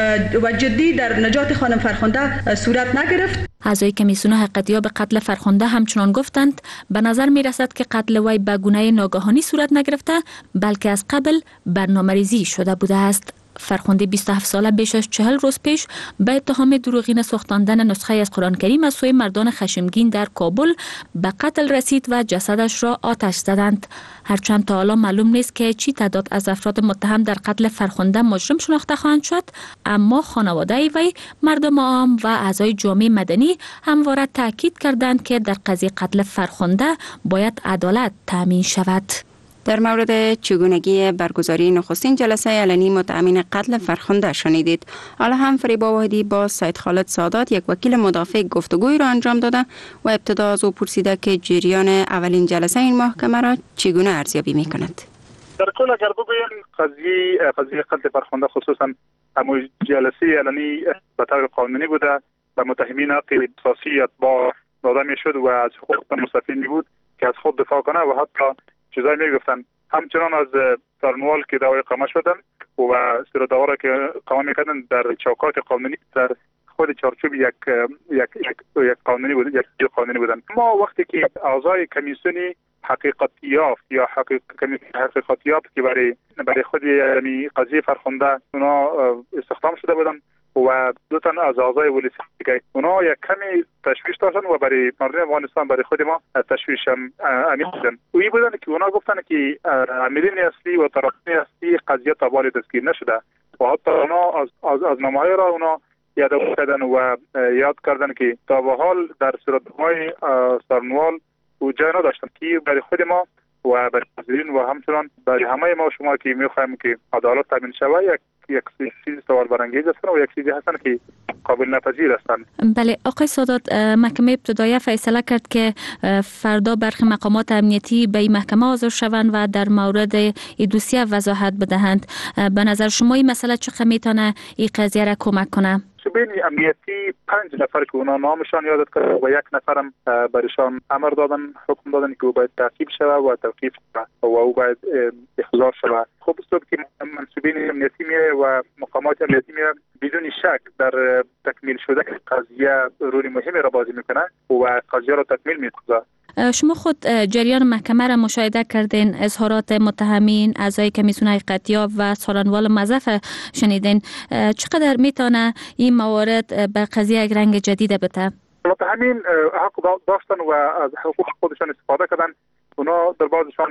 Speaker 7: و جدی در نجات خانم فرخنده صورت نگرفت.
Speaker 4: اعضای کمیسیون حقیقتیاب قتل فرخنده همچنان گفتند به نظر می رسد که قتل وی به گونه ناگهانی صورت نگرفته بلکه از قبل برنامه‌ریزی شده بوده است. فرخنده بیست و هفت ساله بیش از چهل روز پیش به اتهام دروغین ساختاندن نسخه از قرآن کریم از سوی مردان خشمگین در کابل به قتل رسید و جسدش را آتش زدند. هرچند تا حالا معلوم نیست که چی تعداد از افراد متهم در قتل فرخنده مجرم شناخته خواهند شد، اما خانواده وی، مردم عام و اعضای جامعه مدنی همواره تاکید کردند که در قضیه قتل فرخنده باید عدالت تامین شود.
Speaker 10: در مورد چگونگی برگزاری نخستین جلسه علنی متهمین قتل فرخنده شنیدید. حالا هم فریبا واحدی با سید خالد سادات، یک وکیل مدافع، گفتگوی را انجام داده و ابتدا از او پرسیده که جریان اولین جلسه این محکمه را چگونه ارزیابی می‌کند.
Speaker 8: در کل اگر بگویم قضیه قضیه قتل فرخنده خصوصا همون جلسه علنی به طور قانونی بوده و متهمین حق اساسی با داده میشد و از حقوق مستفید می بود که از خود دفاع کنه و حتی چیزایی میگفتن. همچنان از سارنوال که دعوای اقامه شدن و سر دعوا را که اقامه میکردن در چوکات قانونی در خود چارچوب یک یک یک, یک قانونی بودن، یک قانونی بودن. ما وقتی که اعضای کمیسیونی حقیقت یافت یا حقیقت حقیقت یافت که برای برای خود یعنی قضیه فرخنده اونا استخدام شده بودن و دو تن از اعضای ولی که اونا یک کمی تشویش داشتن و برای مردم افغانستان برای خود ما تشویش هم عمیق بودن. اوی بودن که اونا گفتن که عاملین اصلی و طرفین اصلی قضیه تا بالا دستگیر نشده و حتی اونا از از, از نامه‌های را اونا یادآوری کردن و یاد کردن که تا به حال در صورت‌های سارنوال و جای نداشتن که برای خود ما و برای حاضرین و همچنان برای همه ما شما که می‌خوایم که عدالت تامین شود یک یک چیز سوال برانگیز هستن و یک چیزی هستن که قابل نپذیر هستند.
Speaker 4: بله آقای سادات، محکمه ابتدایی فیصله کرد که فردا برخی مقامات امنیتی به این محکمه حاضر شوند و در مورد این دوسیه وضاحت بدهند. به نظر شما این مسئله چقدر میتونه این قضیه را کمک کنه؟
Speaker 8: شبین امنیتی پنج نفر که اونا نامشان یادت کرد و یک نفرم برشان امر دادن، حکم دادن که او باید تعقیب شود و توقیف شود و او باید اخضاع شود. خب است که منصوبین امنیتی میره و مقامات امنیتی میره بدون شک در تکمیل شده که قضیه روی مهمی را بازی میکنه و قضیه را تکمیل میکنه.
Speaker 4: شما خود جریان محکمه را مشاهده کردین، اظهارات متهمین، اعضای کمیسیون حقیقتیاب و سارنوال موظف شنیدین. چقدر میتونه این موارد به قضیه یک رنگ جدید بده؟
Speaker 8: متهمین حق داشتن و از حقوق خودشان استفاده کردن. اونا در بعضشان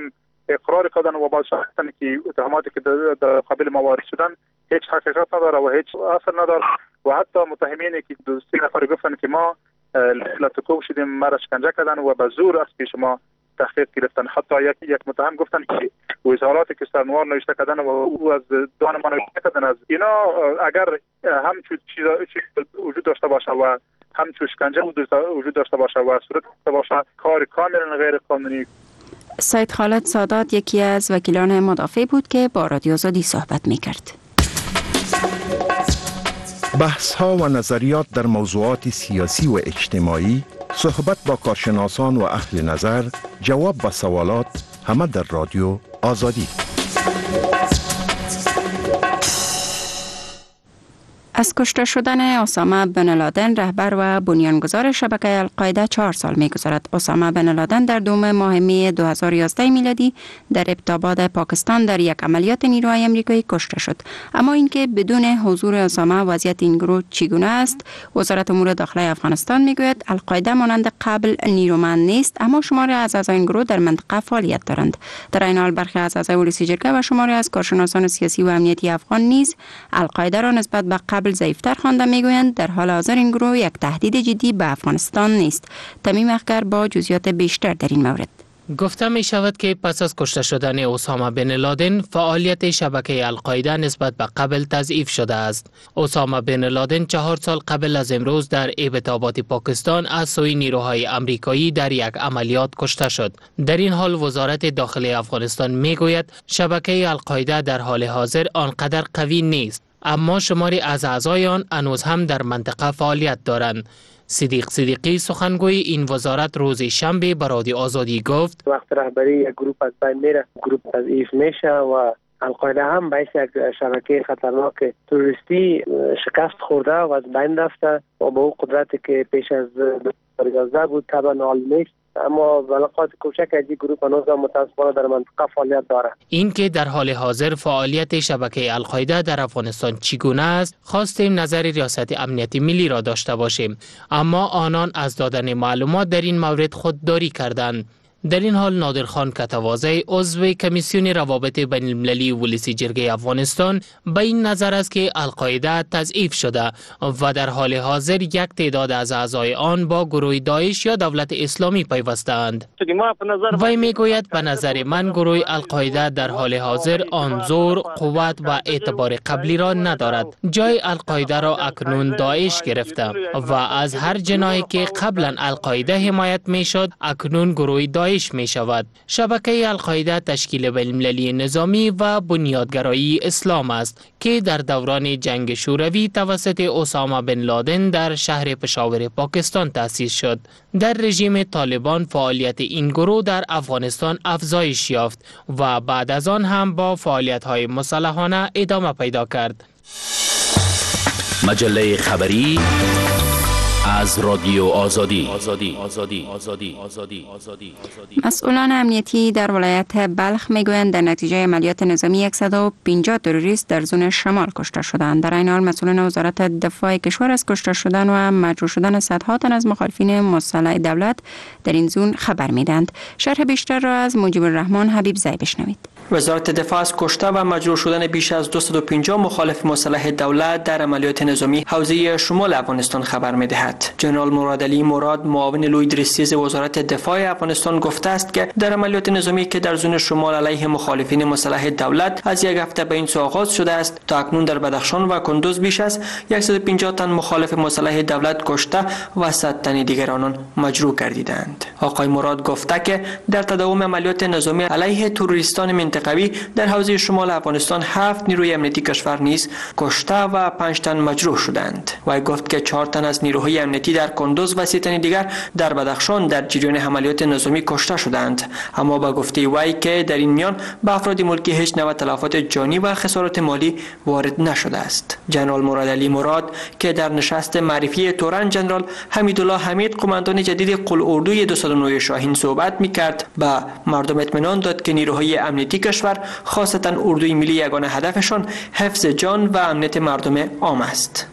Speaker 8: اقرار کردن و باز شخصن که اتهاماتی که در قبل ما وارد شدن هیچ حقیقت نداره و هیچ اصل نداره و حتی متهمینی که دو سه نفر گفتن که ما لطکوب شدیم مرا شکنجه کردن و به زور از پیش ما تحقیق گرفتن. حتی یک یک متهم گفتن که وزاراتی که سرنوار نوشته کردن و او از دان ما نوشته کردن از اینا اگر همچون چیز وجود داشته باشه و همچون شکنجه وجود داشته باشه و صورت داشته باشه کار کاملا غیر قانونی.
Speaker 10: سید خالد سادات یکی از وکیلان مدافع بود که با رادیو آزادی صحبت می‌کرد.
Speaker 15: بحث ها و نظریات در موضوعات سیاسی و اجتماعی، صحبت با کارشناسان و اهل نظر، جواب به سوالات، همه در رادیو آزادی.
Speaker 10: از کشته شدن اسامه بن لادن رهبر و بنیانگذار شبکه القاعده چهار سال می‌گذرد. اسامه بن لادن در دوم ماه می دو هزار و یازده میلادی در ابتاباد پاکستان در یک عملیات نیروهای آمریکایی کشته شد. اما اینکه بدون حضور اسامه وضعیت این گروه چگونه است، وزارت امور داخلی افغانستان میگوید القاعده مانند قبل نیرومند نیست، اما شماری از اعضای این گروه در منطقه فعالیت دارند. در این حال برخی از اعضای ولسی جرگه و شماری از کارشناسان سیاسی و امنیتی افغان نیز القاعده را نسبت به قبل ضعیفتر خوانده میگویند در حال حاضر این گروه یک تهدید جدی به افغانستان نیست. تمیم اخگر با جزئیات بیشتر در این مورد.
Speaker 21: گفته می شود که پس از کشته شدن اسامه بن لادن فعالیت شبکه القاعده نسبت به قبل تضعیف شده است. اسامه بن لادن چهار سال قبل از امروز در ابتابات پاکستان از سوی نیروهای آمریکایی در یک عملیات کشته شد. در این حال وزارت داخلی افغانستان می گوید شبکه القاعده در حال حاضر آنقدر قوی نیست، اما شماری از اعضای آن هنوز هم در منطقه فعالیت دارند. صدیق صدیقی سخنگوی این وزارت روز شنبه به رادیو آزادی گفت
Speaker 3: وقت رهبری یک گروه از بین میره، گروه تضعیف میشه و القاعده هم باعث یک شبکه خطرناک تروریستی شکست خورده و از بین رفته و با او قدرتی که پیش از دو هزار و یازده بود طبعا نال نیست، اما بلقات کوچک از این گروه هنوز متاسفانه در منطقه فعالیت دارد.
Speaker 21: این که در حال حاضر فعالیت شبکه القاعده در افغانستان چگونه است خواستیم نظر ریاست امنیتی ملی را داشته باشیم، اما آنان از دادن معلومات در این مورد خودداری کردند. در این حال نادرخان کتوازی عضو کمیسیون روابط بین المللی ولسی جرگه افغانستان به این نظر است که القاعده تضعیف شده و در حال حاضر یک تعداد از اعضای آن با گروه داعش یا دولت اسلامی پیوسته‌اند. وی میگوید به نظر من گروه القاعده در حال حاضر آن زور، قوت و اعتبار قبلی را ندارد. جای القاعده را اکنون داعش گرفته و از هر جناحی که قبلا القاعده حمایت میشد اکنون گروه داعش می شود. شبکه القاعده تشکیل بین‌المللی نظامی و بنیادگرایی اسلام است که در دوران جنگ شوروی توسط اسامه بن لادن در شهر پشاور پاکستان تأسیس شد. در رژیم طالبان فعالیت این گروه در افغانستان افزایش یافت و بعد از آن هم با فعالیت‌های مسلحانه ادامه پیدا کرد.
Speaker 14: مجله خبری از رادیو آزادی. آزادی. آزادی. آزادی. آزادی. آزادی.
Speaker 10: مسئولان امنیتی در ولایت بلخ میگویند در نتیجه عملیات نظامی صد و پنجاه تروریست در زون شمال کشته شدند. در این حال مسئولان وزارت دفاع کشور از کشته شدن و مجروح شدن صدها تن از مخالفین مسلح دولت در این زون خبر میدهند. شرح بیشتر را از مجیب الرحمن حبیب زی بشنوید.
Speaker 22: وزارت دفاع از کشته و مجروح شدن بیش از دویست و پنجاه مخالف مسلح دولت در عملیات نظامی حوزه شمال افغانستان خبر می‌دهد. جنرال مرادعلی مراد معاون لوی رئیس وزارت دفاع افغانستان گفته است که در عملیات نظامی که در زون شمال علیه مخالفین مسلح دولت از یک هفته به این سو آغاز شده است، تا اکنون در بدخشان و کندوز بیش از صد و پنجاه تن مخالف مسلح دولت کشته و صد تن دیگر آنان مجروح گردیدند. آقای مراد گفته که در تداوم عملیات نظامی علیه تروریستان منطقوی در حوزه شمال افغانستان هفت نیروی امنیتی کشور نیز کشته و پنج تن مجروح شدند. وی گفت که چهار تن از نیروهای امنیتی در کندوز و سی تن دیگر در بدخشان در جریان عملیات نظامی کشته شدند، اما با گفته وی که در این میان به افراد ملکی هیچ نوع تلفات جانی و خسارات مالی وارد نشده است. جنرال مرادعلی مراد که در نشست معرفی تورن جنرال حمیدالله حمید قماندان جدید قل-اردوی دویست و نه شاهین صحبت می‌کرد، به مردم اطمینان داد که نیروهای امنیتی کشور خاصتا اردوی ملی یگانه هدفشان حفظ جان و امنیت مردم عام است.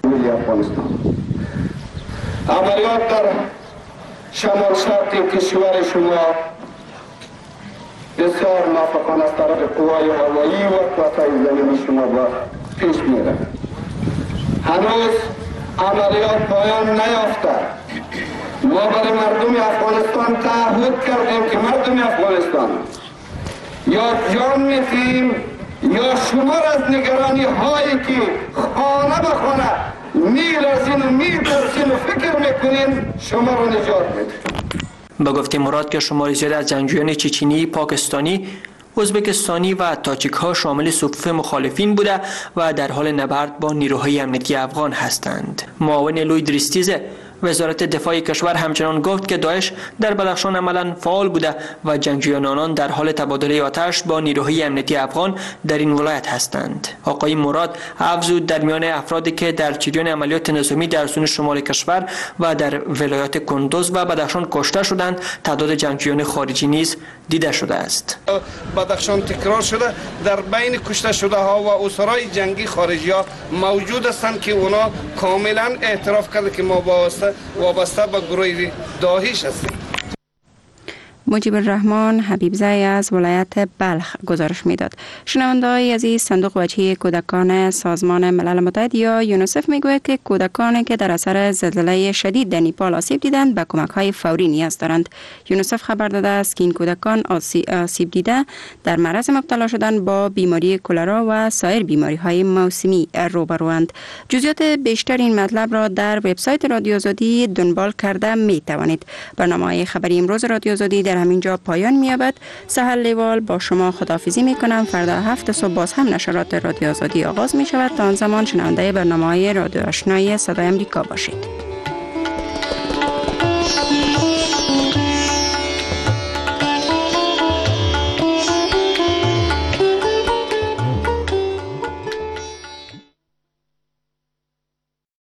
Speaker 24: عملیات در شمال شرق کشور شما
Speaker 6: بسیار موفقانه از طرف قوای هوایی و قواتهای زمینی شما با پیش میره. هنوز عملیات پایان نیافته. ما برای مردم افغانستان تعهد کردیم که مردم افغانستان یا جان میتیم یا شما از نگرانی هایی که خانه به خانه میرسین و میترسین و فکر میکنین شما رو نجات میده.
Speaker 22: با گفته مراد که شماری زیاد از جنگجویان چچنی، پاکستانی، ازبکستانی و تاجیک ها شامل صفوف مخالفین بوده و در حال نبرد با نیروهای امنیتی افغان هستند. معاون لوید ریستیز وزارت دفاع کشور همچنان گفت که داعش در بدخشان عملا فعال بوده و جنگجویان آنان در حال تبادله آتش با نیروهای امنیتی افغان در این ولایت هستند. آقای مراد افزود در میان افرادی که در جریان عملیات نظامی در سون شمال کشور و در ولایات کندوز و بدخشان کشته شدند، تعداد جنگجویان خارجی نیز دیده شده است.
Speaker 6: بدخشان تکرار شده در بین کشته شده ها و اسرای جنگی خارجی ها موجود هستند که اونا کاملا اعتراف کرده که ما وابسته وابسته به گروه داعش هستیم.
Speaker 10: مجیب الرحمن حبیبزی از ولایت بلخ گزارش میداد. شنونده‌های عزیز، صندوق وجهی کودکان سازمان ملل متحد یا یونیسف میگوید که کودکانی که در اثر زلزله شدید در نیپال آسیب دیدند به کمک‌های فوری نیاز دارند. یونیسف خبر داده است که این کودکان آسیب دیده در معرض مبتلا شدن با بیماری کلرا و سایر بیماری‌های موسمی روبروند. جزئیات بیشتر این مطلب را در وبسایت رادیو آزادی دنبال کرده می توانید. برنامه خبری امروز رادیو آزادی در همینجا پایان می‌یابد. سهر لیوال با شما خداحافظی می‌کنم. فردا هفت صبح باز هم نشرات رادیو آزادی آغاز می‌شود. تا آن زمان شنونده برنامه‌های رادیو آشنای صدای آمریکا باشید.